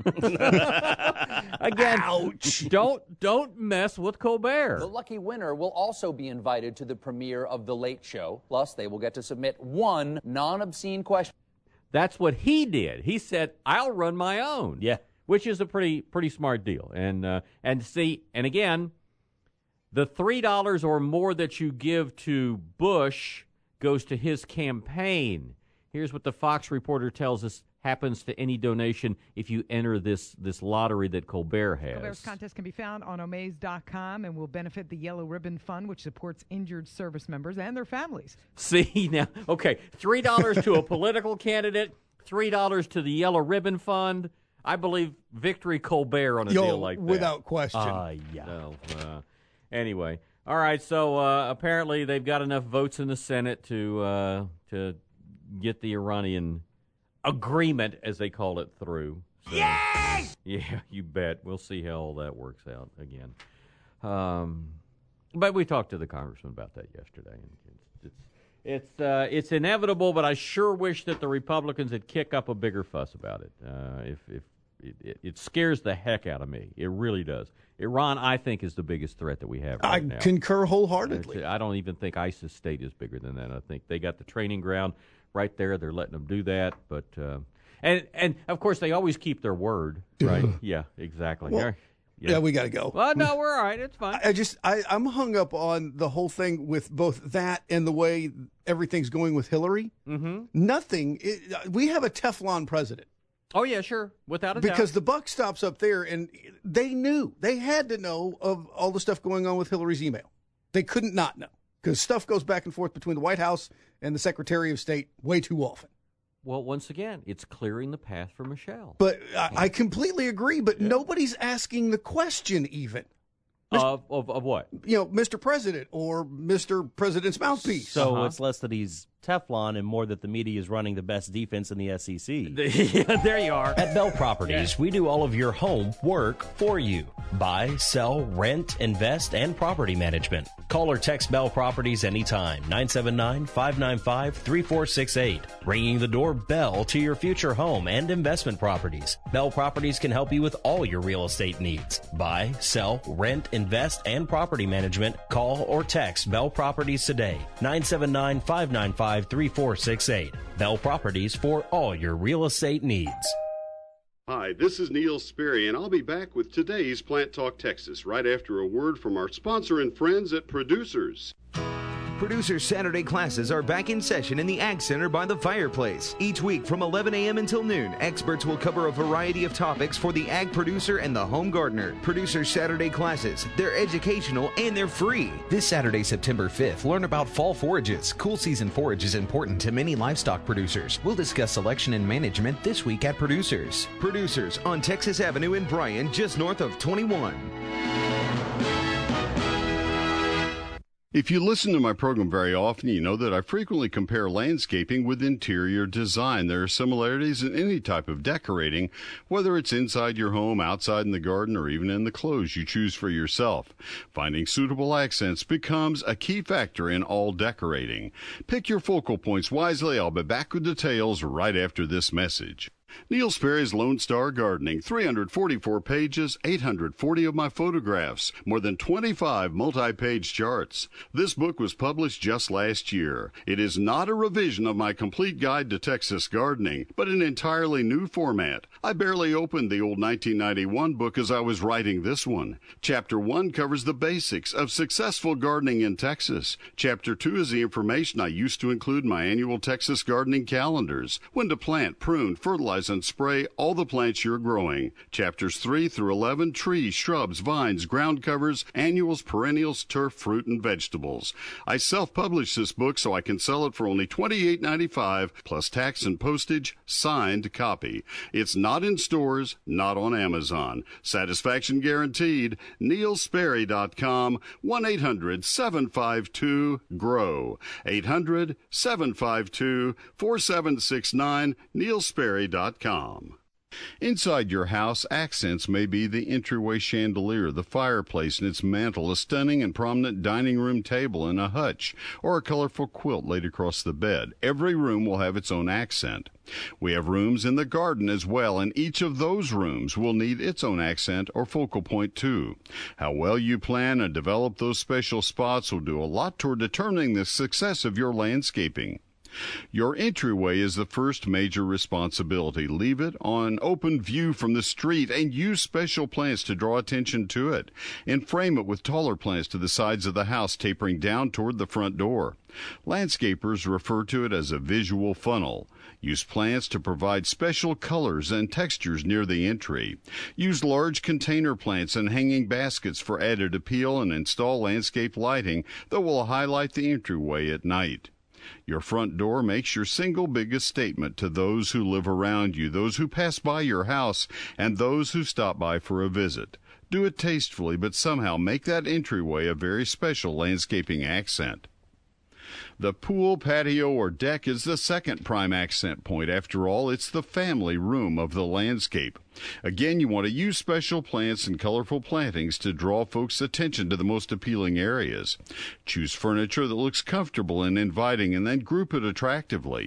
[SPEAKER 6] Again, Ouch. don't don't mess with Colbert.
[SPEAKER 16] The lucky winner will also be invited to the premiere of The Late Show. Plus, they will get to submit one non-obscene question.
[SPEAKER 6] That's what he did. He said, "I'll run my own."
[SPEAKER 1] Yeah,
[SPEAKER 6] which is a pretty pretty smart deal. And uh, and see, and again, the three dollars or more that you give to Bush goes to his campaign. Here's what the Fox reporter tells us happens to any donation if you enter this this lottery that Colbert has.
[SPEAKER 17] Colbert's contest can be found on omaze dot com and will benefit the Yellow Ribbon Fund, which supports injured service members and their families.
[SPEAKER 6] See, now, okay, three dollars to a political candidate, three dollars to the Yellow Ribbon Fund. I believe Victory Colbert on a
[SPEAKER 8] Yo,
[SPEAKER 6] deal like that.
[SPEAKER 8] without question.
[SPEAKER 6] Uh, yeah. No, uh, anyway, all right, so uh, apparently they've got enough votes in the Senate to uh, to get the Iranian agreement, as they call it, through. So, Yay! Yeah, you bet. We'll see how all that works out again. Um, but we talked to the congressman about that yesterday. And it's it's it's, uh, it's inevitable, but I sure wish that the Republicans would kick up a bigger fuss about it. Uh, if if it, it, it scares the heck out of me, it really does. Iran, I think, is the biggest threat that we have right
[SPEAKER 8] I
[SPEAKER 6] now.
[SPEAKER 8] concur wholeheartedly.
[SPEAKER 6] I don't even think ISIS State is bigger than that. I think they got the training ground right there. They're letting them do that, but uh, and and of course they always keep their word, right? Yeah, exactly.
[SPEAKER 8] Well,
[SPEAKER 6] yeah.
[SPEAKER 8] yeah, we got to go.
[SPEAKER 6] Well, no, we're all right. It's fine.
[SPEAKER 8] I just I, I'm hung up on the whole thing with both that and the way everything's going with Hillary.
[SPEAKER 6] Mm-hmm.
[SPEAKER 8] Nothing. It, we have a Teflon president.
[SPEAKER 6] Oh yeah, sure, without a
[SPEAKER 8] because
[SPEAKER 6] doubt.
[SPEAKER 8] the buck stops up there, and they knew they had to know of all the stuff going on with Hillary's email. They couldn't not know because stuff goes back and forth between the White House and the Secretary of State way too often.
[SPEAKER 6] Well, once again, it's clearing the path for Michelle.
[SPEAKER 8] But I, I completely agree. But yeah. nobody's asking the question even.
[SPEAKER 6] Of, of of what?
[SPEAKER 8] You know, Mister President or Mister President's mouthpiece.
[SPEAKER 1] So
[SPEAKER 8] uh-huh.
[SPEAKER 1] it's less that he's Teflon and more that the media is running the best defense in the S E C.
[SPEAKER 6] Yeah, there you are.
[SPEAKER 18] At Bell Properties, yeah. we do all of your home work for you. Buy, sell, rent, invest, and property management. Call or text Bell Properties anytime. nine seven nine, five nine five, three four six eight. Ringing the doorbell to your future home and investment properties. Bell Properties can help you with all your real estate needs. Buy, sell, rent, invest, and property management. Call or text Bell Properties today. nine seven nine, five nine five, three four six eight. Bell Properties for all your real estate needs.
[SPEAKER 20] Hi, this is Neil Sperry, and I'll be back with today's Plant Talk Texas right after a word from our sponsor and friends at Producers.
[SPEAKER 19] Producer Saturday classes are back in session in the Ag Center by the fireplace. Each week from eleven a.m. until noon, experts will cover a variety of topics for the ag producer and the home gardener. Producer Saturday classes, they're educational and they're free. This Saturday, September fifth, learn about fall forages. Cool season forage is important to many livestock producers. We'll discuss selection and management this week at Producers. Producers on Texas Avenue in Bryan, just north of twenty-one.
[SPEAKER 20] If you listen to my program very often, you know that I frequently compare landscaping with interior design. There are similarities in any type of decorating, whether it's inside your home, outside in the garden, or even in the clothes you choose for yourself. Finding suitable accents becomes a key factor in all decorating. Pick your focal points wisely. I'll be back with details right after this message. Neil Sperry's Lone Star Gardening, three hundred forty-four pages, eight hundred forty of my photographs, more than twenty-five multi-page charts. This book was published just last year. It is not a revision of my complete guide to Texas gardening, but an entirely new format. I barely opened the old nineteen ninety-one book as I was writing this one. Chapter one covers the basics of successful gardening in Texas. Chapter two is the information I used to include in my annual Texas gardening calendars. When to plant, prune, fertilize, and spray all the plants you're growing. Chapters three through eleven, trees, shrubs, vines, ground covers, annuals, perennials, turf, fruit, and vegetables. I self-published this book so I can sell it for only twenty-eight ninety-five plus tax and postage, signed copy. It's not in stores, not on Amazon. Satisfaction guaranteed. Neil Sperry dot com, one eight hundred seven five two GROW, eight hundred seven five two four seven six nine, Neil Sperry dot com. Inside your house, accents may be the entryway chandelier, the fireplace and its mantel, a stunning and prominent dining room table and a hutch, or a colorful quilt laid across the bed. Every room will have its own accent. We have rooms in the garden as well, and each of those rooms will need its own accent or focal point too. How well you plan and develop those special spots will do a lot toward determining the success of your landscaping. Your entryway is the first major responsibility. Leave it on open view from the street and use special plants to draw attention to it. And frame it with taller plants to the sides of the house, tapering down toward the front door. Landscapers refer to it as a visual funnel. Use plants to provide special colors and textures near the entry. Use large container plants and hanging baskets for added appeal, and install landscape lighting that will highlight the entryway at night. Your front door makes your single biggest statement to those who live around you, those who pass by your house, and those who stop by for a visit. Do it tastefully, but somehow make that entryway a very special landscaping accent. The pool, patio, or deck is the second prime accent point. After all, it's the family room of the landscape. Again, you want to use special plants and colorful plantings to draw folks' attention to the most appealing areas. Choose furniture that looks comfortable and inviting, and then group it attractively.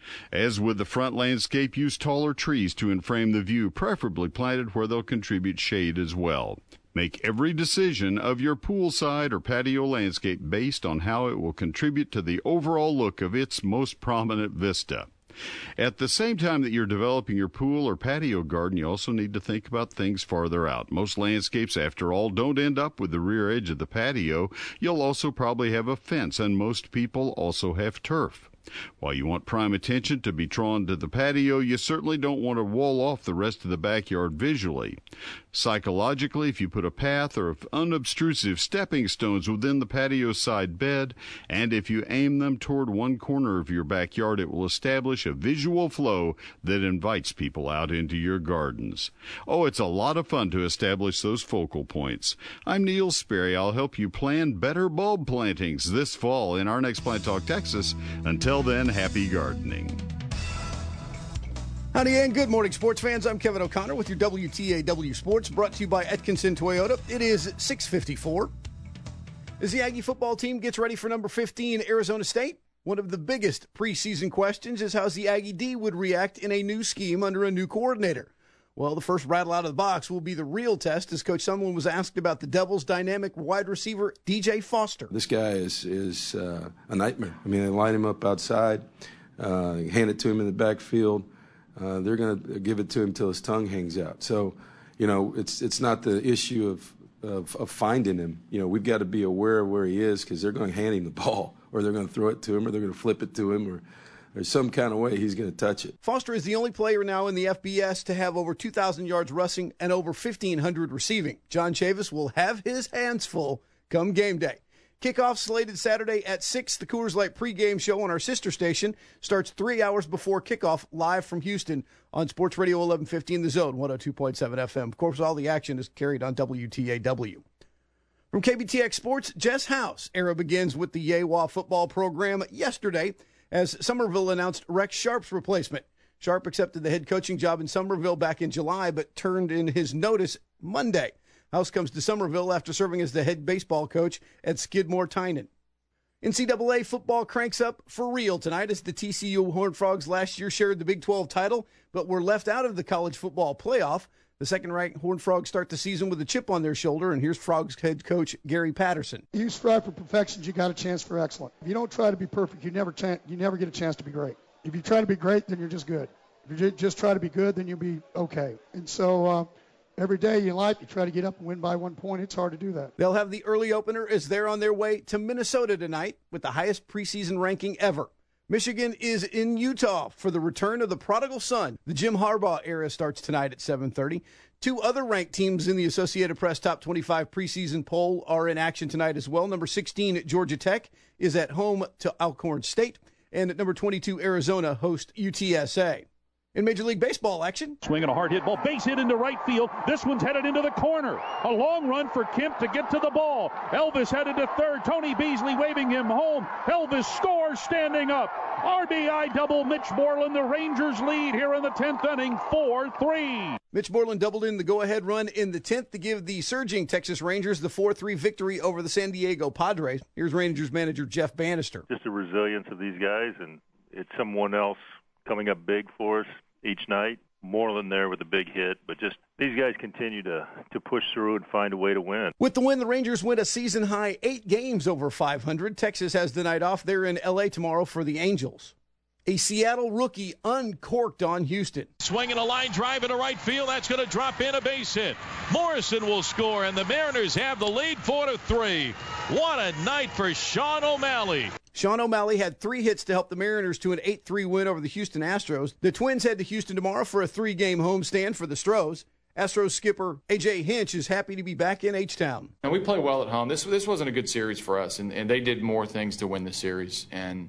[SPEAKER 20] As with the front landscape, use taller trees to enframe the view, preferably planted where they'll contribute shade as well. Make every decision of your poolside or patio landscape based on how it will contribute to the overall look of its most prominent vista. At the same time that you're developing your pool or patio garden, you also need to think about things farther out. Most landscapes, after all, don't end up with the rear edge of the patio. You'll also probably have a fence, and most people also have turf. While you want prime attention to be drawn to the patio, you certainly don't want to wall off the rest of the backyard visually. Psychologically, if you put a path or unobtrusive stepping stones within the patio side bed, and if you aim them toward one corner of your backyard, it will establish a visual flow that invites people out into your gardens. Oh, it's a lot of fun to establish those focal points. I'm Neil Sperry. I'll help you plan better bulb plantings this fall in our next Plant Talk Texas. Until then, happy gardening.
[SPEAKER 8] Howdy and good morning, sports fans. I'm Kevin O'Connor with your W T A W Sports, brought to you by Atkinson Toyota. It is six fifty-four. As the Aggie football team gets ready for number fifteen, Arizona State, one of the biggest preseason questions is how the Aggie D would react in a new scheme under a new coordinator. Well, the first rattle out of the box will be the real test, as Coach Sumlin was asked about the Devils' dynamic wide receiver, D J Foster.
[SPEAKER 28] This guy is is uh, a nightmare. I mean, they line him up outside, uh, hand it to him in the backfield. Uh, they're going to give it to him till his tongue hangs out. So, you know, it's it's not the issue of, of, of finding him. You know, we've got to be aware of where he is, because they're going to hand him the ball, or or they're going to throw it to him, or they're going to flip it to him, or there's some kind of way he's going to touch it.
[SPEAKER 8] Foster is the only player now in the F B S to have over two thousand yards rushing and over fifteen hundred receiving. John Chavis will have his hands full come game day. Kickoff slated Saturday at six. The Coors Light pregame show on our sister station starts three hours before kickoff, live from Houston on Sports Radio eleven fifty in the Zone, one oh two point seven F M. Of course, all the action is carried on W T A W. From K B T X Sports, Jess House. Era begins with the Yewa football program yesterday as Somerville announced Rex Sharp's replacement. Sharp accepted the head coaching job in Somerville back in July, but turned in his notice Monday. House comes to Somerville after serving as the head baseball coach at Skidmore Tynan. N C double A football cranks up for real tonight as the T C U Horned Frogs last year shared the Big twelve title, but were left out of the college football playoff. The second-ranked Horned Frogs start the season with a chip on their shoulder, and here's Frogs head coach Gary Patterson.
[SPEAKER 2] You strive for perfection, you got a chance for excellent. If you don't try to be perfect, you never ch- you never get a chance to be great. If you try to be great, then you're just good. If you just try to be good, then you'll be okay. And so uh, every day in life, you try to get up and win by one point. It's hard to do that.
[SPEAKER 8] They'll have the early opener as they're on their way to Minnesota tonight with the highest preseason ranking ever. Michigan is in Utah for the return of the prodigal son. The Jim Harbaugh era starts tonight at seven thirty. Two other ranked teams in the Associated Press Top twenty-five preseason poll are in action tonight as well. Number sixteen, Georgia Tech, is at home to Alcorn State. And at number twenty-two, Arizona hosts U T S A. In Major League Baseball action.
[SPEAKER 3] Swinging a hard hit ball, base hit into right field. This one's headed into the corner. A long run for Kemp to get to the ball. Elvis headed to third. Tony Beasley waving him home. Elvis scores standing up. R B I double Mitch Moreland. The Rangers lead here in the tenth inning, four three.
[SPEAKER 8] Mitch Moreland doubled in the go-ahead run in the tenth to give the surging Texas Rangers the four three victory over the San Diego Padres. Here's Rangers manager Jeff Bannister.
[SPEAKER 4] Just the resilience of these guys, and it's someone else coming up big for us each night. Moreland there with a big hit, but just these guys continue to, to push through and find a way to win.
[SPEAKER 8] With the win, the Rangers win a season-high eight games over five hundred. Texas has the night off. They're in L A tomorrow for the Angels. A Seattle rookie uncorked on Houston.
[SPEAKER 21] Swinging a line drive into right field. That's going to drop in, a base hit. Morrison will score, and the Mariners have the lead four to three. What a night for Sean O'Malley.
[SPEAKER 8] Sean O'Malley had three hits to help the Mariners to an eight three win over the Houston Astros. The Twins head to Houston tomorrow for a three-game homestand for the Stros. Astros skipper A J Hinch is happy to be back in H-Town.
[SPEAKER 22] And we play well at home. This this wasn't a good series for us, and, and they did more things to win the series. And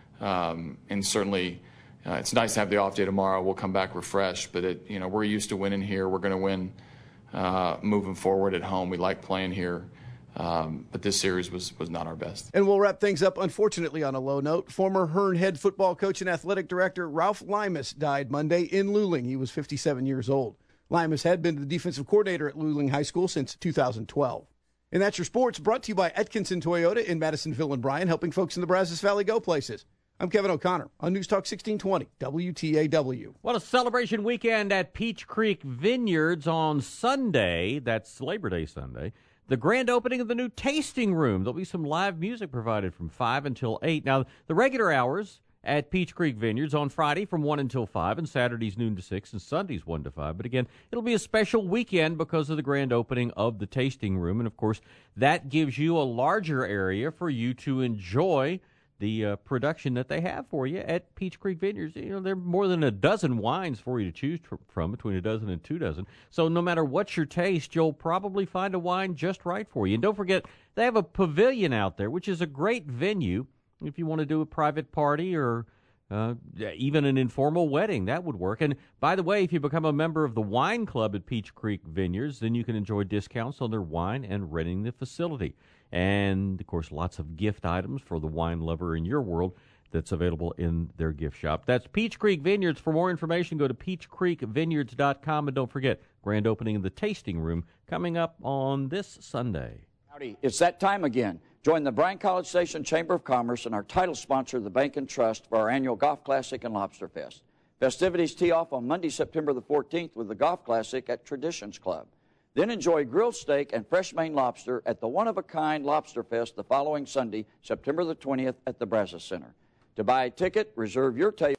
[SPEAKER 22] um, and certainly uh, it's nice to have the off day tomorrow. We'll come back refreshed, but it, you know we're used to winning here. We're going to win uh, moving forward at home. We like playing here. Um, but this series was, was not our best.
[SPEAKER 8] And we'll wrap things up, unfortunately, on a low note. Former Hearn head football coach and athletic director Ralph Limas died Monday in Luling. He was fifty-seven years old. Limas had been the defensive coordinator at Luling High School since two thousand twelve. And that's your sports, brought to you by Atkinson Toyota in Madisonville and Bryan, helping folks in the Brazos Valley go places. I'm Kevin O'Connor on News Talk sixteen twenty, W T A W.
[SPEAKER 6] What a celebration weekend at Peach Creek Vineyards on Sunday. That's Labor Day Sunday. The grand opening of the new tasting room. There'll be some live music provided from five until eight. Now, the regular hours at Peach Creek Vineyards on Friday from one until five, and Saturdays noon to six, and Sundays one to five. But again, it'll be a special weekend because of the grand opening of the tasting room. And, of course, that gives you a larger area for you to enjoy the uh, production that they have for you at Peach Creek Vineyards. You know, there are more than a dozen wines for you to choose tr- from, between a dozen and two dozen. So no matter what your taste, you'll probably find a wine just right for you. And don't forget, they have a pavilion out there, which is a great venue if you want to do a private party or uh, even an informal wedding. That would work. And by the way, if you become a member of the wine club at Peach Creek Vineyards, then you can enjoy discounts on their wine and renting the facility. And, of course, lots of gift items for the wine lover in your world that's available in their gift shop. That's Peach Creek Vineyards. For more information, go to peach creek vineyards dot com. And don't forget, grand opening of the tasting room coming up on this Sunday.
[SPEAKER 24] Howdy, it's that time again. Join the Bryan College Station Chamber of Commerce and our title sponsor, the Bank and Trust, for our annual Golf Classic and Lobster Fest. Festivities tee off on Monday, September the fourteenth with the Golf Classic at Traditions Club. Then enjoy grilled steak and fresh Maine lobster at the one-of-a-kind Lobster Fest the following Sunday, September the twentieth at the Brazos Center. To buy a ticket, reserve your table.